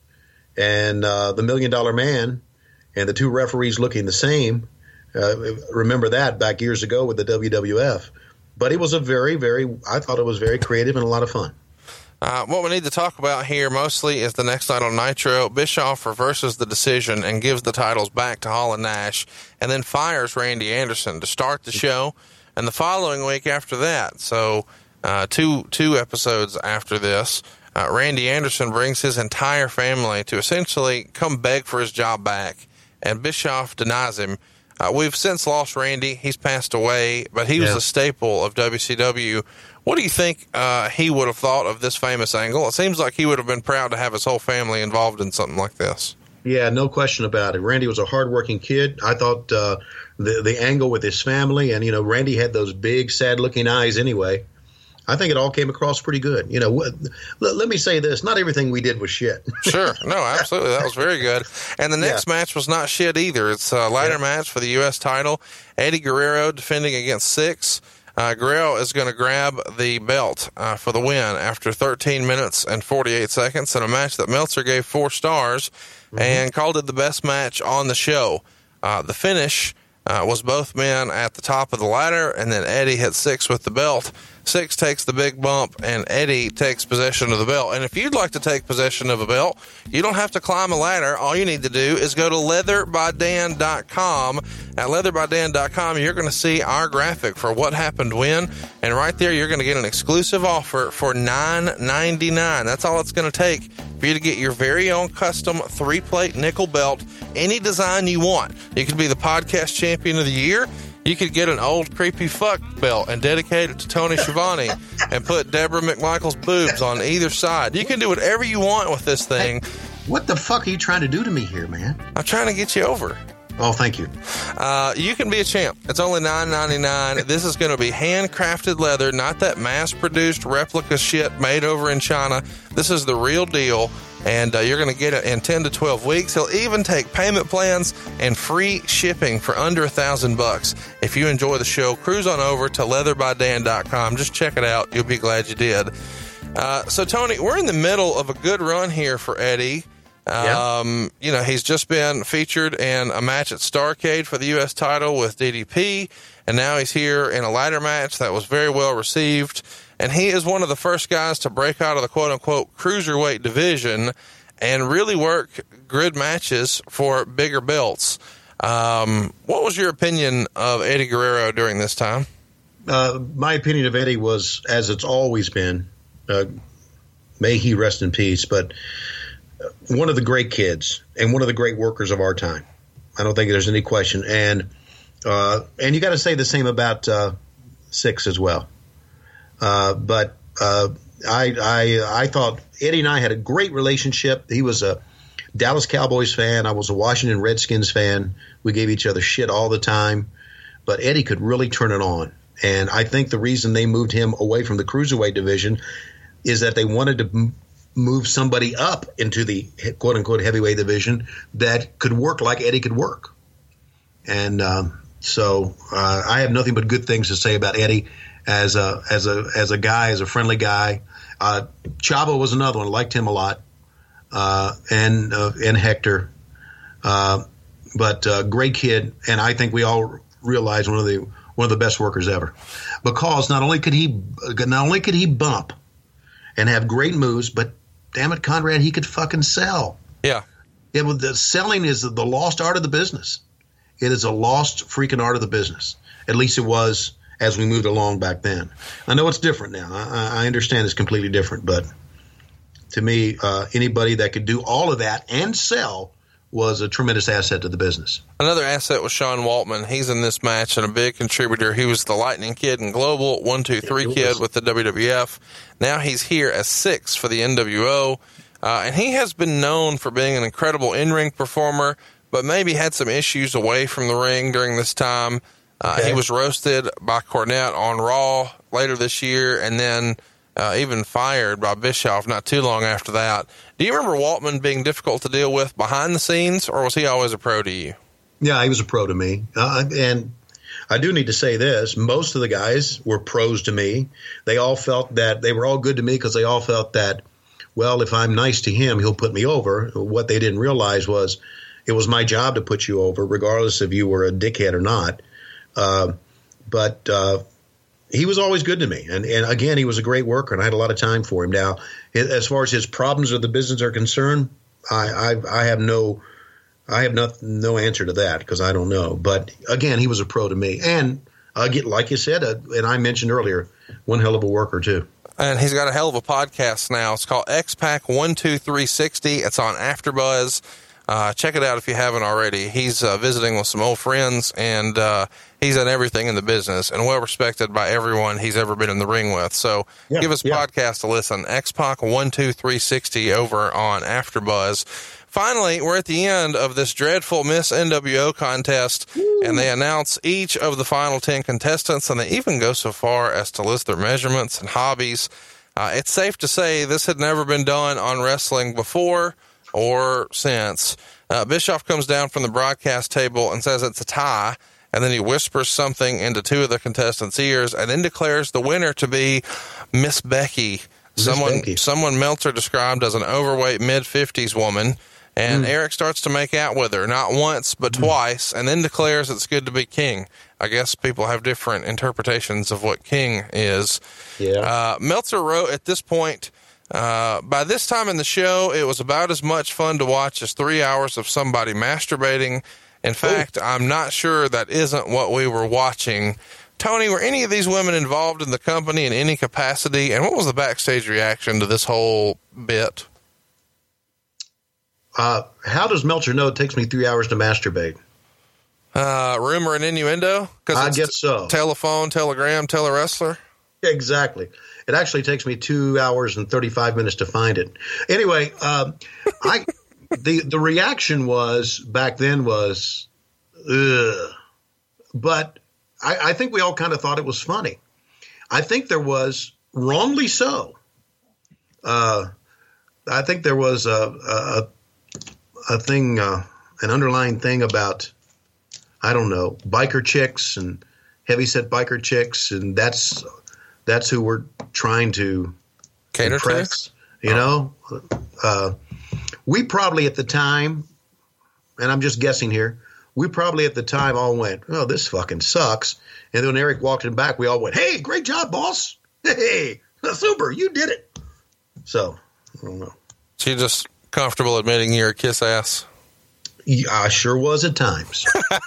and uh, the Million Dollar Man and the two referees looking the same. Uh, remember that back years ago with the W W F. But it was a very, very, I thought it was very creative and a lot of fun. Uh, what we need to talk about here mostly is the next night on Nitro. Bischoff reverses the decision and gives the titles back to Hall and Nash and then fires Randy Anderson to start the show. And the following week after that, so uh, two two episodes after this, Uh, Randy Anderson brings his entire family to essentially come beg for his job back, and Bischoff denies him. Uh, we've since lost Randy. He's passed away, but he was yeah. a staple of W C W. What do you think uh, he would have thought of this famous angle? It seems like he would have been proud to have his whole family involved in something like this. Yeah, no question about it. Randy was a hardworking kid. I thought uh, the, the angle with his family, and, you know, Randy had those big, sad-looking eyes anyway. I think it all came across pretty good. You know, let, let me say this. Not everything we did was shit. Sure. No, absolutely. That was very good. And the next yeah. match was not shit either. It's a ladder yeah. match for the U S title. Eddie Guerrero defending against Six. Uh, Guerrero is going to grab the belt uh, for the win after thirteen minutes and forty-eight seconds in a match that Meltzer gave four stars mm-hmm. and called it the best match on the show. Uh, the finish uh, was both men at the top of the ladder, and then Eddie hit Six with the belt. Six takes the big bump, and Eddie takes possession of the belt. And if you'd like to take possession of a belt, you don't have to climb a ladder. All you need to do is go to leather by dan dot com. At leather by dan dot com, you're going to see our graphic for what happened when, and right there, you're going to get an exclusive offer for nine ninety-nine. That's all it's going to take for you to get your very own custom three-plate nickel belt, any design you want. You could be the podcast champion of the year. You could get an old creepy fuck belt and dedicate it to Tony Schiavone and put Deborah McMichael's boobs on either side. You can do whatever you want with this thing. Hey, what the fuck are you trying to do to me here, man? I'm trying to get you over. Oh, thank you. Uh, you can be a champ. It's only nine ninety-nine. This is going to be handcrafted leather, not that mass-produced replica shit made over in China. This is the real deal, and uh, you're going to get it in ten to twelve weeks. He'll even take payment plans and free shipping for under a thousand bucks. If you enjoy the show, cruise on over to leather by dan dot com. Just check it out. You'll be glad you did. Uh, so, Tony, we're in the middle of a good run here for Eddie. Um, yeah. You know, he's just been featured in a match at Starrcade for the U S title with D D P, and now he's here in a ladder match that was very well received. And he is one of the first guys to break out of the quote unquote cruiserweight division and really work grid matches for bigger belts. Um, what was your opinion of Eddie Guerrero during this time? Uh, my opinion of Eddie was, as it's always been, uh, may he rest in peace, but one of the great kids and one of the great workers of our time. I don't think there's any question. And uh, and you got to say the same about uh, Six as well. Uh, but uh, I, I I thought Eddie and I had a great relationship. He was a Dallas Cowboys fan. I was a Washington Redskins fan. We gave each other shit all the time. But Eddie could really turn it on. And I think the reason they moved him away from the cruiserweight division is that they wanted to m- move somebody up into the quote unquote heavyweight division that could work like Eddie could work. And um, so uh, I have nothing but good things to say about Eddie as a, as a, as a guy, as a friendly guy. Uh, Chavo was another one. I liked him a lot. Uh, and, uh, and Hector. Uh, but uh, great kid. And I think we all realize one of the, one of the best workers ever, because not only could he, not only could he bump and have great moves, but damn it, Conrad, he could fucking sell. Yeah. It was, the selling is the lost art of the business. It is a lost freaking art of the business. At least it was as we moved along back then. I know it's different now. I, I understand it's completely different, but to me, uh, anybody that could do all of that and sell was a tremendous asset to the business. Another asset was Sean Waltman. He's in this match and a big contributor. He was the Lightning Kid in Global, one two three Kid with the W W F. Now he's here as Six for the N W O. Uh, and he has been known for being an incredible in-ring performer, but maybe had some issues away from the ring during this time. Uh, okay. He was roasted by Cornette on Raw later this year, and then uh, even fired by Bischoff not too long after that. Do you remember Waltman being difficult to deal with behind the scenes, or was he always a pro to you? Yeah, he was a pro to me. Uh, and I do need to say this. Most of the guys were pros to me. They all felt that they were all good to me because they all felt that, well, if I'm nice to him, he'll put me over. What they didn't realize was it was my job to put you over, regardless if you were a dickhead or not. Uh, but uh, he was always good to me. And, and again, he was a great worker, and I had a lot of time for him. Now, as far as his problems with the business are concerned, I, I, I have no I have no, no answer to that because I don't know. But again, he was a pro to me. And uh, get, like you said, uh, and I mentioned earlier, one hell of a worker, too. And he's got a hell of a podcast now. It's called X-Pac one two three sixty. It's on AfterBuzz. Uh, check it out if you haven't already. He's uh, visiting with some old friends, and uh, he's done everything in the business and well respected by everyone he's ever been in the ring with. So yeah, give his yeah. podcast a listen. X-Pac one two three sixty over on AfterBuzz. Finally, we're at the end of this dreadful Miss N W O contest, Woo. and they announce each of the final ten contestants, and they even go so far as to list their measurements and hobbies. Uh, it's safe to say this had never been done on wrestling before or since. Uh, Bischoff comes down from the broadcast table and says it's a tie, and then he whispers something into two of the contestants' ears and then declares the winner to be Miss Becky. Miss someone, Becky. Someone Meltzer described as an overweight mid-fifties woman. And mm. Eric starts to make out with her, not once, but mm. twice, and then declares it's good to be king. I guess people have different interpretations of what king is. Yeah. Uh, Meltzer wrote at this point, uh, by this time in the show, it was about as much fun to watch as three hours of somebody masturbating. In fact, Ooh. I'm not sure that isn't what we were watching. Tony, were any of these women involved in the company in any capacity? And what was the backstage reaction to this whole bit? Uh, how does Meltzer know it takes me three hours to masturbate? Uh, rumor and innuendo? I guess so. Telephone, telegram, telewrestler? Exactly. It actually takes me two hours and thirty-five minutes to find it. Anyway, um, I the the reaction was back then was ugh. But I, I think we all kind of thought it was funny. I think there was, wrongly so, uh, I think there was a, a, a thing, uh, an underlying thing about, I don't know, biker chicks and heavyset biker chicks, and that's that's who we're trying to Cater impress. to? You know, uh, we probably at the time, and I'm just guessing here, we probably at the time all went, "Oh, this fucking sucks." And then when Eric walked in back, we all went, "Hey, great job, boss! Hey, super, you did it." So I don't know. So you're just comfortable admitting you're a kiss ass? Yeah, I sure was at times.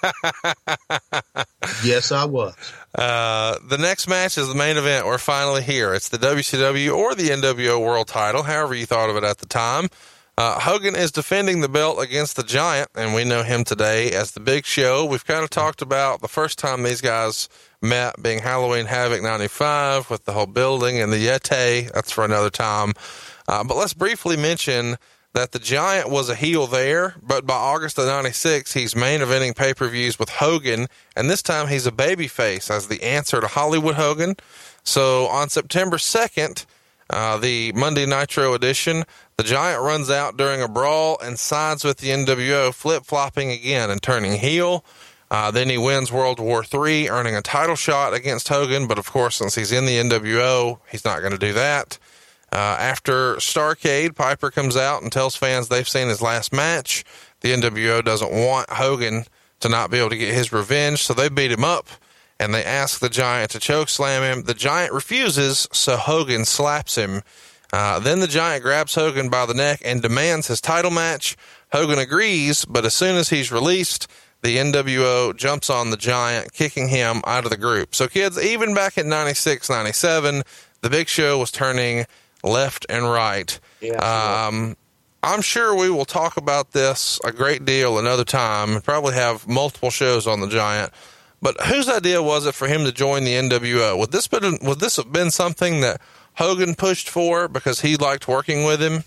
Yes, I was. Uh, the next match is the main event. We're finally here. It's the W C W or the N W O World Title, however you thought of it at the time. Uh, Hogan is defending the belt against the Giant, and we know him today as the Big Show. We've kind of talked about the first time these guys met being Halloween Havoc ninety-five with the whole building and the Yeti. That's for another time. Uh, but let's briefly mention that the Giant was a heel there, but by August of ninety-six, he's main eventing pay-per-views with Hogan, and this time he's a babyface as the answer to Hollywood Hogan. So on September second, uh, the Monday Nitro edition, the Giant runs out during a brawl and sides with the N W O, flip-flopping again and turning heel. Uh, then he wins World War Three, earning a title shot against Hogan, but of course, since he's in the N W O, he's not going to do that. Uh, after Starrcade, Piper comes out and tells fans they've seen his last match. The N W O doesn't want Hogan to not be able to get his revenge, so they beat him up, and they ask the Giant to choke slam him. The Giant refuses, so Hogan slaps him. Uh, then the Giant grabs Hogan by the neck and demands his title match. Hogan agrees, but as soon as he's released, the N W O jumps on the Giant, kicking him out of the group. So, kids, even back in ninety-six, ninety-seven, the Big Show was turning left and right. Yeah, um, I'm sure we will talk about this a great deal another time and probably have multiple shows on the Giant. But whose idea was it for him to join the N W O? Would this been, would this have been something that Hogan pushed for because he liked working with him?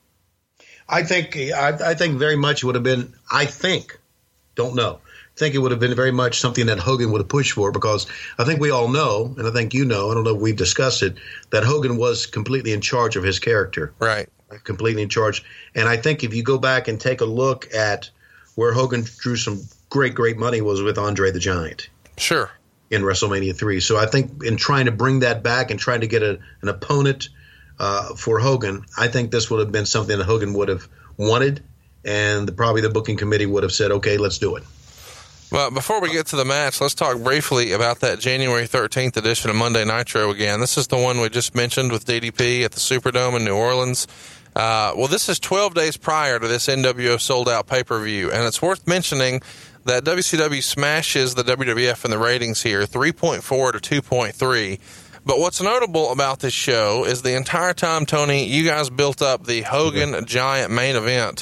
I think, I, I think very much would have been, I think, don't know. I think it would have been very much something that Hogan would have pushed for, because I think we all know, and I think you know, I don't know if we've discussed it, that Hogan was completely in charge of his character. Right. Completely in charge. And I think if you go back and take a look at where Hogan drew some great, great money was with Andre the Giant. Sure. In WrestleMania three. So I think in trying to bring that back and trying to get a, an opponent uh, for Hogan, I think this would have been something that Hogan would have wanted, and the, probably the booking committee would have said, okay, let's do it. Well, before we get to the match, let's talk briefly about that January thirteenth edition of Monday Nitro again. This is the one we just mentioned with D D P at the Superdome in New Orleans. Uh, well, this is twelve days prior to this N W O sold-out pay-per-view, and it's worth mentioning that W C W smashes the W W F in the ratings here, three point four to two point three. But what's notable about this show is the entire time, Tony, you guys built up the Hogan Giant main event.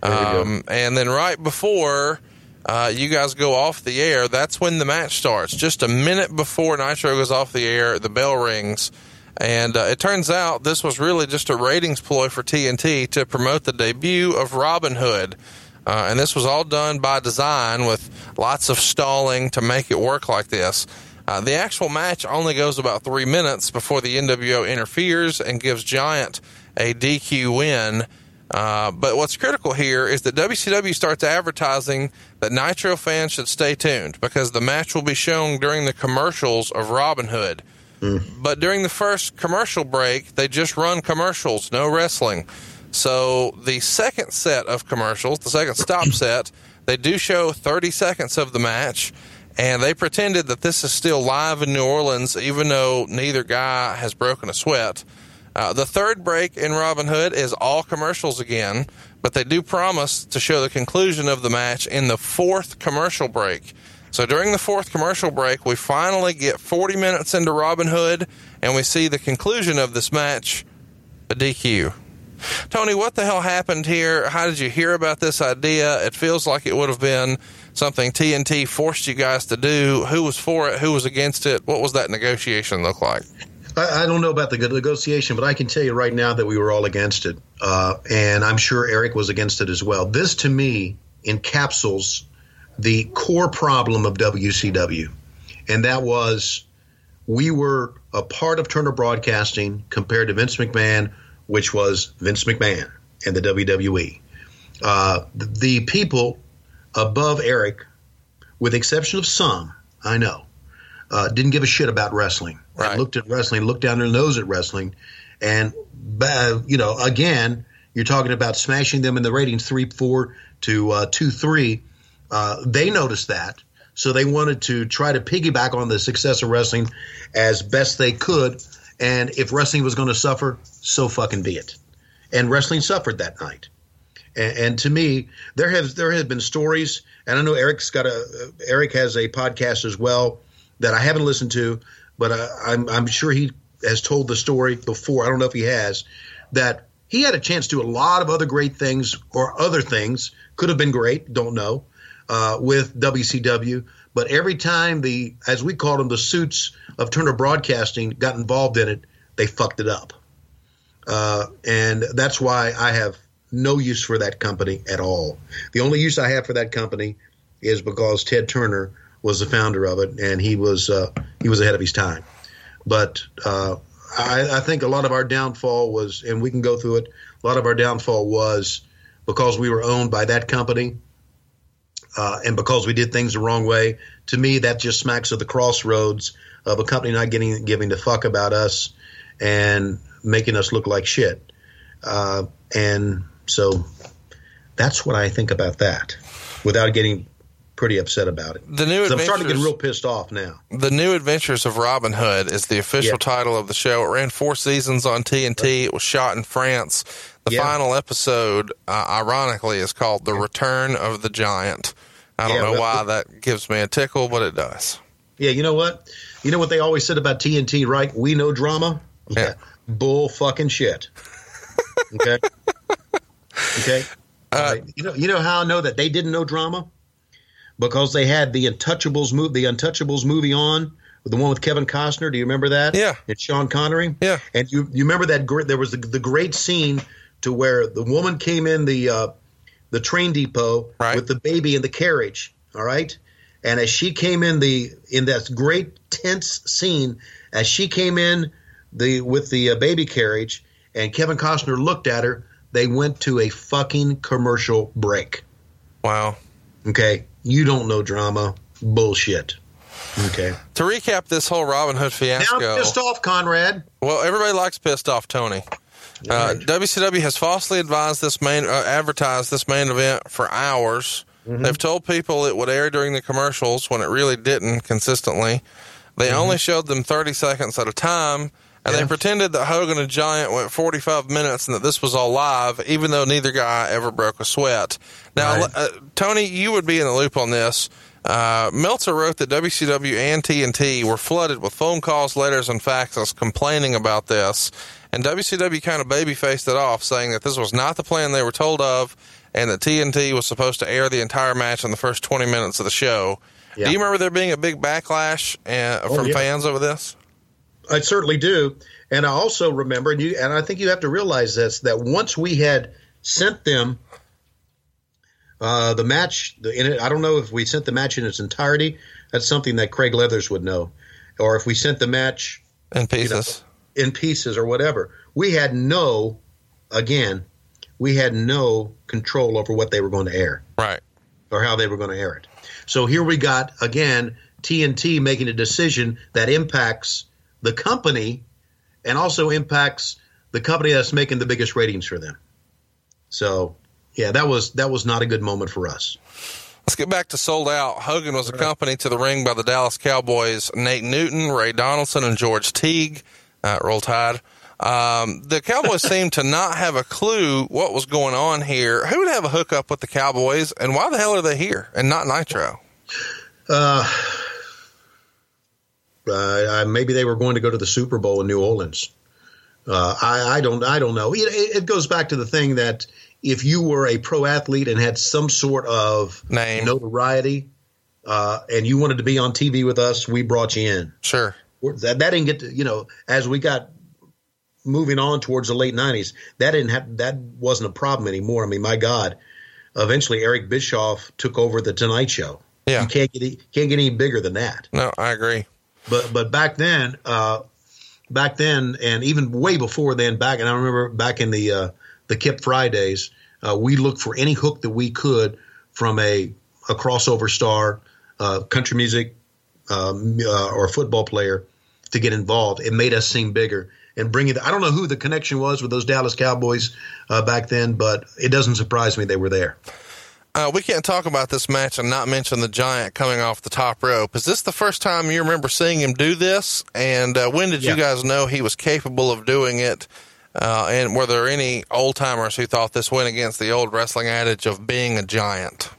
Um, and then right before uh, you guys go off the air, that's when the match starts. Just a minute before Nitro goes off the air, the bell rings. And uh, it turns out this was really just a ratings ploy for T N T to promote the debut of Robin Hood. Uh, and this was all done by design with lots of stalling to make it work like this. Uh, the actual match only goes about three minutes before the N W O interferes and gives Giant a D Q win. Uh, but what's critical here is that W C W starts advertising that Nitro fans should stay tuned because the match will be shown during the commercials of Robin Hood. Mm. But during the first commercial break, they just run commercials, no wrestling. So the second set of commercials, the second stop set, they do show thirty seconds of the match, and they pretended that this is still live in New Orleans, even though neither guy has broken a sweat. Uh, the third break in Robin Hood is all commercials again, but they do promise to show the conclusion of the match in the fourth commercial break. So during the fourth commercial break, we finally get forty minutes into Robin Hood, and we see the conclusion of this match, a D Q. Tony, what the hell happened here? How did you hear about this idea? It feels like it would have been something T N T forced you guys to do. Who was for it? Who was against it? What was that negotiation look like? I, I don't know about the negotiation, but I can tell you right now that we were all against it. Uh, and I'm sure Eric was against it as well. This, to me, encapsulates the core problem of W C W, and that was we were a part of Turner Broadcasting compared to Vince McMahon, which was Vince McMahon and the W W E. Uh, the, the people above Eric, with the exception of some, I know, uh, didn't give a shit about wrestling. Right. They looked at wrestling, looked down their nose at wrestling, and, uh, you know, again, you're talking about smashing them in the ratings three four to uh, two three. Uh, they noticed that, so they wanted to try to piggyback on the success of wrestling as best they could. And if wrestling was going to suffer, so fucking be it. And wrestling suffered that night. And, and to me, there has there have been stories, and I know Eric's got a Eric has a podcast as well that I haven't listened to, but I, I'm I'm sure he has told the story before. I don't know if he has, that he had a chance to do a lot of other great things, or other things could have been great, don't know, uh, with W C W. But every time the, as we called them, the suits of Turner Broadcasting got involved in it, they fucked it up. Uh, and that's why I have no use for that company at all. The only use I have for that company is because Ted Turner was the founder of it, and he was uh, he was ahead of his time. But uh, I, I think a lot of our downfall was, and we can go through it, a lot of our downfall was because we were owned by that company, uh, and because we did things the wrong way. To me, that just smacks of the crossroads of a company not getting giving a fuck about us and making us look like shit. Uh, and so that's what I think about that, without getting pretty upset about it. The new I'm starting to get real pissed off now. The New Adventures of Robin Hood is the official Yeah. title of the show. It ran four seasons on T N T. It was shot in France. The Yeah. final episode, uh, ironically, is called The Return of the Giant. I don't Yeah, know well- why that gives me a tickle, but it does. Yeah, you know what? You know what they always said about T N T, right? We know drama. Yeah. Bull fucking shit. Okay. Okay. Uh, All right. You know, you know how I know that they didn't know drama? Because they had the Untouchables movie, the Untouchables movie on, the one with Kevin Costner. Do you remember that? Yeah. And Sean Connery. Yeah. And you you remember that great? There was the, the great scene to where the woman came in the uh, the train depot Right. with the baby in the carriage. All right. And as she came in the in that great tense scene, as she came in the with the uh, baby carriage, and Kevin Costner looked at her, they went to a fucking commercial break. Wow. Okay, you don't know drama. Bullshit. Okay. To recap this whole Robin Hood Now fiasco. I'm pissed off, Conrad. Well, everybody likes pissed off Tony. Uh, Right. W C W has falsely advised this main, uh, advertised this main event for hours. Mm-hmm. They've told people it would air during the commercials when it really didn't consistently. They Mm-hmm. only showed them thirty seconds at a time, and Yeah. they pretended that Hogan and Giant went forty-five minutes and that this was all live, even though neither guy ever broke a sweat. Now, Right. uh, Tony, you would be in the loop on this. Uh, Meltzer wrote that W C W and T N T were flooded with phone calls, letters, and faxes complaining about this. And W C W kind of baby-faced it off, saying that this was not the plan they were told of, and that T N T was supposed to air the entire match in the first twenty minutes of the show. Yeah. Do you remember there being a big backlash uh, Oh, from yeah. fans over this? I certainly do. And I also remember, and you, and I think you have to realize this, that once we had sent them uh, the match, the, in it, I don't know if we sent the match in its entirety. That's something that Craig Leathers would know. Or if we sent the match In pieces. in pieces or whatever. We had no, again, we had no control over what they were going to air Right. or how they were going to air it. So here we got, again, T N T making a decision that impacts the company and also impacts the company that's making the biggest ratings for them. So, yeah, that was that was not a good moment for us. Let's get back to Sold Out. Hogan was accompanied to the ring by the Dallas Cowboys, Nate Newton, Ray Donaldson, and George Teague. Uh, Roll Tide. Um, the Cowboys seemed to not have a clue what was going on here. Who would have a hookup with the Cowboys, and why the hell are they here and not Nitro? Uh, uh, maybe they were going to go to the Super Bowl in New Orleans. Uh, I, I don't. I don't know. It, it goes back to the thing that if you were a pro athlete and had some sort of Name. notoriety, uh, and you wanted to be on T V with us, we brought you in. Sure. That that didn't get to, you know, as we got moving on towards the late nineties, that didn't have that wasn't a problem anymore. I mean, my God, eventually Eric Bischoff took over the Tonight Show. Yeah. You can't get any, can't get any bigger than that. No, I agree. But but back then, uh, back then, and even way before then, back and I remember back in the uh, the Kip Fry days, uh, we looked for any hook that we could from a a crossover star, uh, country music, um, uh, or football player to get involved. It made us seem bigger and bring it. I don't know who the connection was with those Dallas Cowboys uh, back then, but it doesn't surprise me they were there. Uh, we can't talk about this match and not mention the Giant coming off the top rope. Is this the first time you remember seeing him do this? And uh, when did Yeah. you guys know he was capable of doing it? Uh, and were there any old timers who thought this went against the old wrestling adage of being a giant?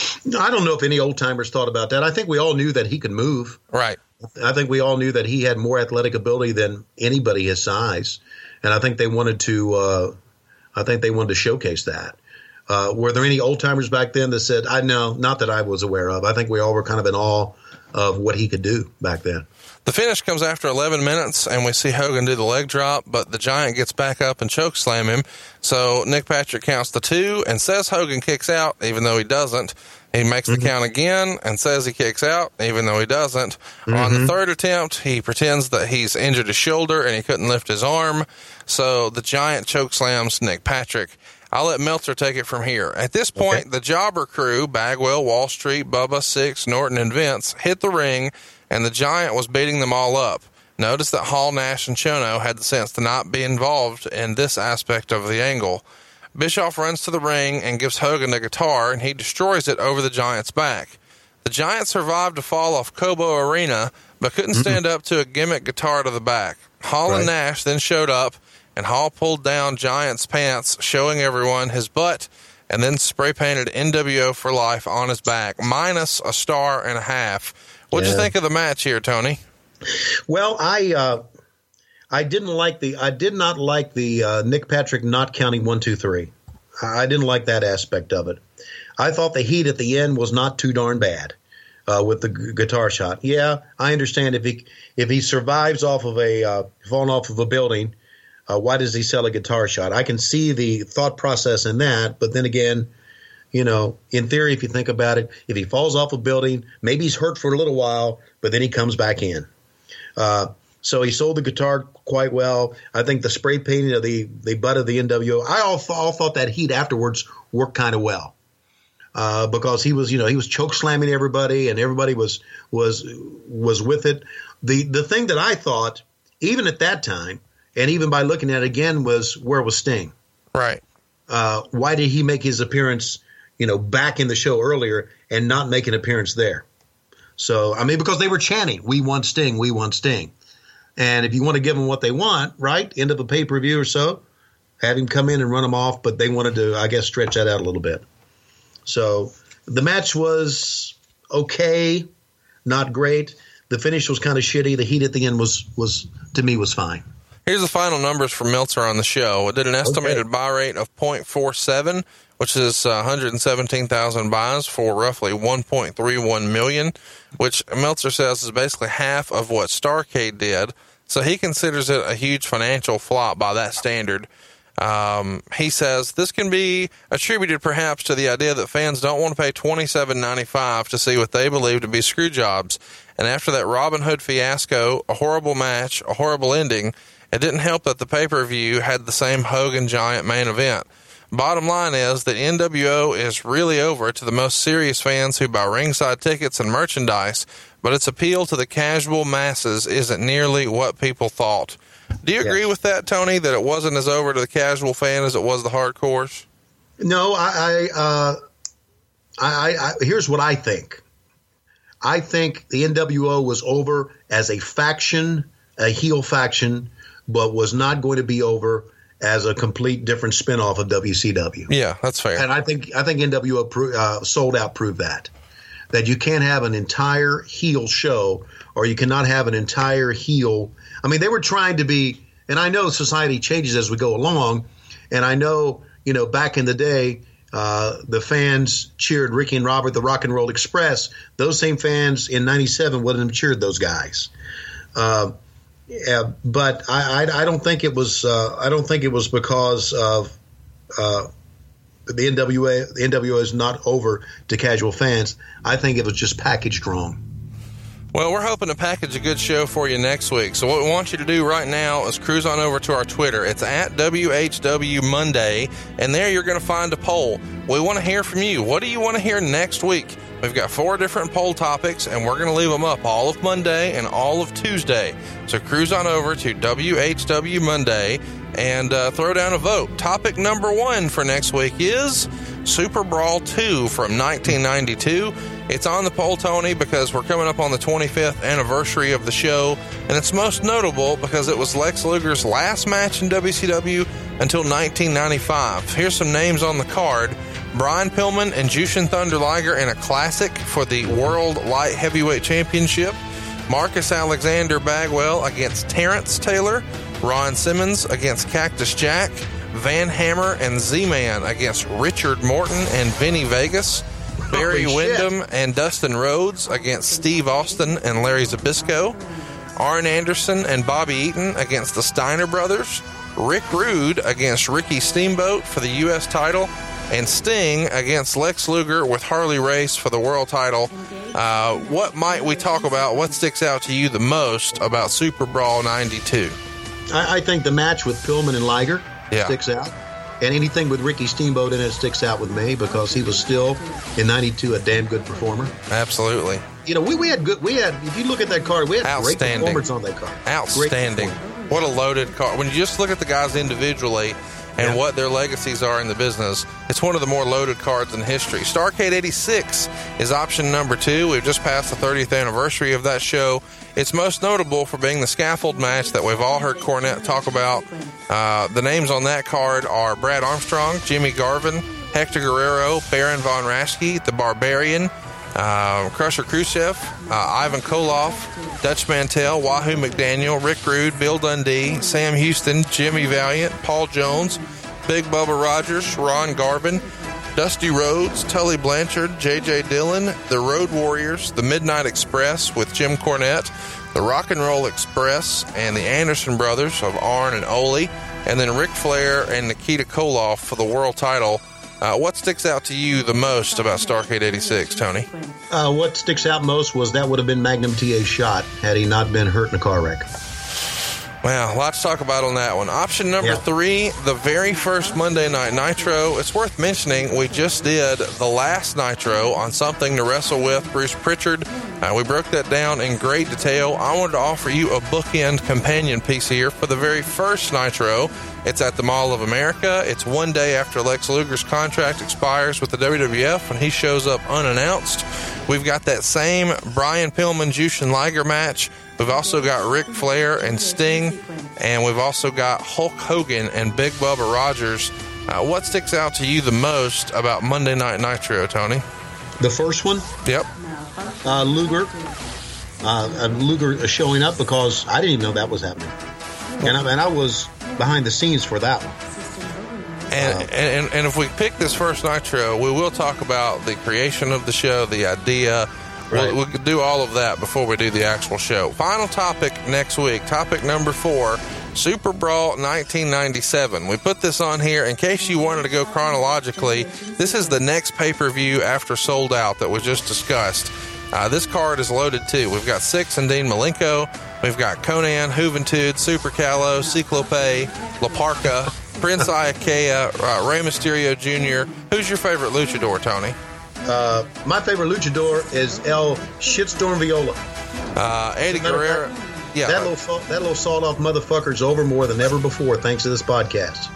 I don't know if any old timers thought about that. I think we all knew that he could move. Right. I think we all knew that he had more athletic ability than anybody his size, and I think they wanted to. Uh, I think they wanted to showcase that. Uh, were there any old timers back then that said, "I know"? Not that I was aware of. I think we all were kind of in awe of what he could do back then. The finish comes after eleven minutes, and we see Hogan do the leg drop, but the Giant gets back up and choke slam him. So Nick Patrick counts the two and says Hogan kicks out, even though he doesn't. He makes Mm-hmm. the count again and says he kicks out, even though he doesn't. Mm-hmm. On the third attempt, he pretends that he's injured his shoulder and he couldn't lift his arm. So the Giant choke slams Nick Patrick. I'll let Meltzer take it from here. At this point, Okay. the Jobber crew, Bagwell, Wall Street, Bubba, Six, Norton, and Vince, hit the ring, and the Giant was beating them all up. Notice that Hall, Nash, and Chono had the sense to not be involved in this aspect of the angle. Bischoff runs to the ring and gives Hogan a guitar, and he destroys it over the Giant's back. The Giant survived a fall off Cobo Arena, but couldn't stand up to a gimmick guitar to the back. Hall and Right. Nash then showed up, and Hall pulled down Giant's pants, showing everyone his butt, and then spray painted N W O for life on his back, minus a star and a half. What'd you Yeah. think of the match here, Tony? Well, I uh, I didn't like the I did not like the uh, Nick Patrick not counting one, two, three. I didn't like that aspect of it. I thought the heat at the end was not too darn bad uh, with the g- guitar shot. Yeah, I understand if he if he survives off of a uh, falling off of a building, uh, why does he sell a guitar shot? I can see the thought process in that, but then again, you know, in theory, if you think about it, if he falls off a building, maybe he's hurt for a little while, but then he comes back in. Uh, so he sold the guitar quite well. I think the spray painting of the, the butt of the N W O, I all, th- all thought that heat afterwards worked kind of well. Uh, because he was, you know, he was choke slamming everybody and everybody was, was, was with it. The, the thing that I thought, even at that time, and even by looking at it again, was where was Sting? Right. Uh, why did he make his appearance, you know, back in the show earlier and not make an appearance there? So, I mean, because they were chanting, we want Sting, we want Sting. And if you want to give them what they want, right, end of a pay-per-view or so, have him come in and run them off. But they wanted to, I guess, stretch that out a little bit. So the match was okay, not great. The finish was kind of shitty. The heat at the end was, was to me, was fine. Here's the final numbers for Meltzer on the show. It did an estimated Okay. buy rate of point four seven, which is uh, one hundred seventeen thousand buys for roughly one point three one million, which Meltzer says is basically half of what Starrcade did. So he considers it a huge financial flop by that standard. Um, he says this can be attributed perhaps to the idea that fans don't want to pay twenty-seven ninety-five to see what they believe to be screw jobs. And after that Robin Hood fiasco, a horrible match, a horrible ending, it didn't help that the pay-per-view had the same Hogan Giant main event. Bottom line is that N W O is really over to the most serious fans who buy ringside tickets and merchandise, but its appeal to the casual masses isn't nearly what people thought. Do you agree Yes. with that, Tony, that it wasn't as over to the casual fan as it was the hardcores? No, I, I, uh, I, I, I here's what I think. I think the N W O was over as a faction, a heel faction, but was not going to be over as a complete different spinoff of W C W. Yeah, that's fair. And I think I think N W O pro- uh, sold out proved that. That you can't have an entire heel show, or you cannot have an entire heel. I mean, they were trying to be, and I know society changes as we go along, and I know, you know, back in the day, uh, the fans cheered Ricky and Robert, the Rock and Roll Express. Those same fans in ninety-seven wouldn't have cheered those guys. Uh, yeah, but I, I, I don't think it was. Uh, I don't think it was because of uh, the N W A the N W A is not over to casual fans. I think it was just packaged wrong. Well, we're hoping to package a good show for you next week. So what we want you to do right now is cruise on over to our Twitter. It's at W H W Monday, and there you're going to find a poll. We want to hear from you. What do you want to hear next week? We've got four different poll topics, and we're going to leave them up all of Monday and all of Tuesday. So cruise on over to W H W Monday and uh, throw down a vote. Topic number one for next week is Super Brawl two from nineteen ninety-two. It's on the poll, Tony, because we're coming up on the twenty-fifth anniversary of the show, and it's most notable because it was Lex Luger's last match in W C W until nineteen ninety-five. Here's some names on the card. Brian Pillman and Jushin Thunder Liger in a classic for the World Light Heavyweight Championship. Marcus Alexander Bagwell against Terrence Taylor. Ron Simmons against Cactus Jack. Van Hammer and Z-Man against Richard Morton and Vinny Vegas. Barry Holy Windham shit. and Dustin Rhodes against Steve Austin and Larry Zbyszko. Arn Anderson and Bobby Eaton against the Steiner Brothers. Rick Rude against Ricky Steamboat for the U S title. And Sting against Lex Luger with Harley Race for the world title. Uh, what might we talk about? What sticks out to you the most about Super Brawl ninety-two? I, I think the match with Pillman and Liger Yeah. sticks out. And anything with Ricky Steamboat in it sticks out with me because he was still, in ninety-two, a damn good performer. Absolutely. You know, we, we had good, we had, if you look at that card, we had great Outstanding. performers on that card. Outstanding. Great What a loaded card. When you just look at the guys individually and Yeah. what their legacies are in the business, it's one of the more loaded cards in history. Starrcade eighty-six is option number two. We've just passed the thirtieth anniversary of that show. It's most notable for being the scaffold match that we've all heard Cornette talk about. Uh, the names on that card are Brad Armstrong, Jimmy Garvin, Hector Guerrero, Baron Von Raschke, The Barbarian, uh, Crusher Khrushchev, uh, Ivan Koloff, Dutch Mantell, Wahoo McDaniel, Rick Rude, Bill Dundee, Sam Houston, Jimmy Valiant, Paul Jones, Big Bubba Rogers, Ron Garvin, Dusty Rhodes, Tully Blanchard, J J Dillon, the Road Warriors, the Midnight Express with Jim Cornette, the Rock and Roll Express, and the Anderson Brothers of Arn and Ole, and then Ric Flair and Nikita Koloff for the world title. Uh, what sticks out to you the most about Starrcade eighty-six, Tony? Uh, what sticks out most was that would have been Magnum T A's shot had he not been hurt in a car wreck. Well, a lot to talk about on that one. Option number Yeah. three, the very first Monday Night Nitro. It's worth mentioning we just did the last Nitro on Something to Wrestle With, Bruce Pritchard. Uh, we broke that down in great detail. I wanted to offer you a bookend companion piece here for the very first Nitro. It's at the Mall of America. It's one day after Lex Luger's contract expires with the W W F when he shows up unannounced. We've got that same Brian Pillman, Jushin Liger match. We've also got Ric Flair and Sting, and we've also got Hulk Hogan and Big Bubba Rogers. Uh, what sticks out to you the most about Monday Night Nitro, Tony? The first one, Yep. uh, Luger, uh, uh, Luger showing up because I didn't even know that was happening. And I, and I was behind the scenes for that one. And, and and if we pick this first Nitro, we will talk about the creation of the show, the idea. Right. We'll, we could do all of that before we do the actual show. Final topic next week. Topic number four, Super Brawl nineteen ninety-seven. We put this on here in case you wanted to go chronologically. This is the next pay-per-view after Sold Out that we just discussed. Uh, this card is loaded too. We've got Six and Dean Malenko. We've got Conan, Juventud, Super Calo, Ciclope, La Parca, Prince Iaukea, uh, Rey Mysterio Junior Who's your favorite luchador, Tony? Uh, my favorite luchador is El Shitstorm Viola. Uh, Eddie Matter of Guerrero. fact, Yeah. That little salt, that little sawed off motherfucker's over more than ever before thanks to this podcast.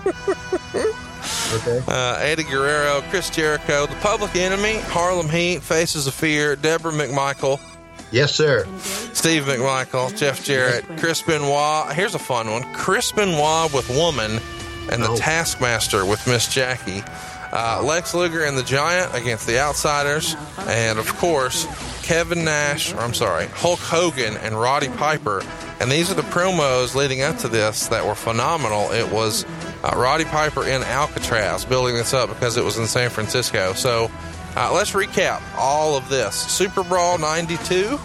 Okay. Uh, Eddie Guerrero, Chris Jericho, The Public Enemy, Harlem Heat, Faces of Fear, Deborah McMichael, Yes, sir. Steve McMichael, Jeff Jarrett, Chris Benoit. Here's a fun one. Chris Benoit with Woman and the Oh. Taskmaster with Miss Jackie. Uh, Lex Luger and the Giant against the Outsiders. And, of course, Kevin Nash, or I'm sorry, Hulk Hogan and Roddy Piper. And these are the promos leading up to this that were phenomenal. It was uh, Roddy Piper in Alcatraz building this up because it was in San Francisco. So uh, let's recap all of this. Super Brawl ninety-two is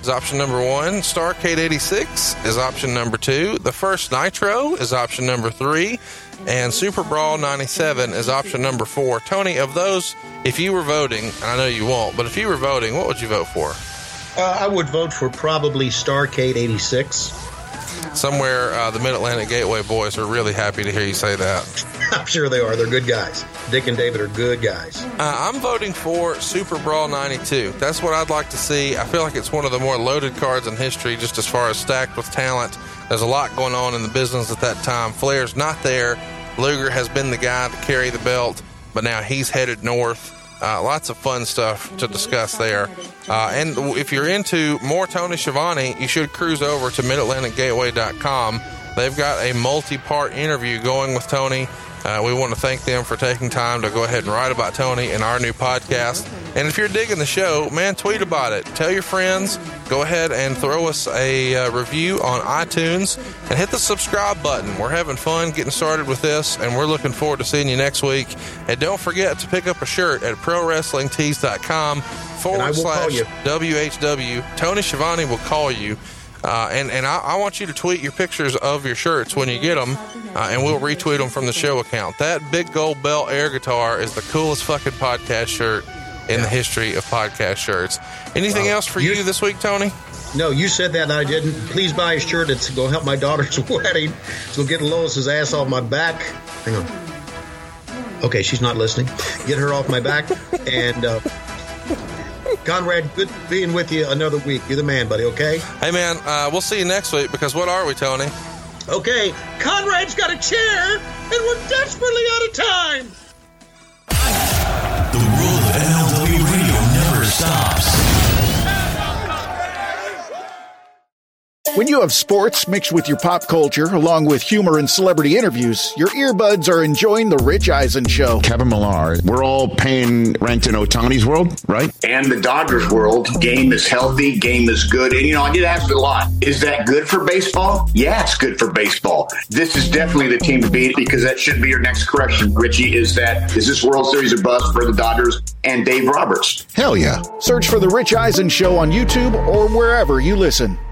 is option number one. Starcade eighty-six is option number two. The First Nitro is option number three. And Super Brawl ninety-seven is option number four. Tony, of those, if you were voting, and I know you won't, but if you were voting, what would you vote for? Uh, I would vote for probably Starcade eighty-six. Somewhere uh, the Mid-Atlantic Gateway boys are really happy to hear you say that. I'm sure they are. They're good guys. Dick and David are good guys. Uh, I'm voting for Super Brawl ninety-two. That's what I'd like to see. I feel like it's one of the more loaded cards in history, just as far as stacked with talent. There's a lot going on in the business at that time. Flair's not there. Luger has been the guy to carry the belt, but now he's headed north. Uh, lots of fun stuff to discuss there. Uh, and if you're into more Tony Schiavone, you should cruise over to mid atlantic gateway dot com. They've got a multi-part interview going with Tony. Uh, we want to thank them for taking time to go ahead and write about Tony in our new podcast. And if you're digging the show, man, tweet about it. Tell your friends. Go ahead and throw us a uh, review on iTunes and hit the subscribe button. We're having fun getting started with this, and we're looking forward to seeing you next week. And don't forget to pick up a shirt at pro wrestling tees dot com forward slash W H W. Tony Schiavone will call you. Uh, and and I, I want you to tweet your pictures of your shirts when you get them, uh, and we'll retweet them from the show account. That big gold bell air guitar is the coolest fucking podcast shirt in yeah. the history of podcast shirts. Anything uh, else for you, you this week, Tony? No, you said that and I didn't. Please buy a shirt. It's going to help my daughter's wedding. It's going to get Lois's ass off my back. Hang on. Okay, she's not listening. Get her off my back. And uh, Conrad, good being with you another week. You're the man, buddy, okay? Hey, man, uh, we'll see you next week, because what are we, Tony? Okay, Conrad's got a chair, and we're desperately out of time. The world of M L W Radio never stops. When you have sports mixed with your pop culture, along with humor and celebrity interviews, your earbuds are enjoying The Rich Eisen Show. Kevin Millar, we're all paying rent in Ohtani's world, right? And the Dodgers world. Game is healthy, game is good. And, you know, I get asked a lot, is that good for baseball? Yeah, it's good for baseball. This is definitely the team to beat, because that should be your next correction, Richie, is that, is this World Series a bust for the Dodgers and Dave Roberts? Hell yeah. Search for The Rich Eisen Show on YouTube or wherever you listen.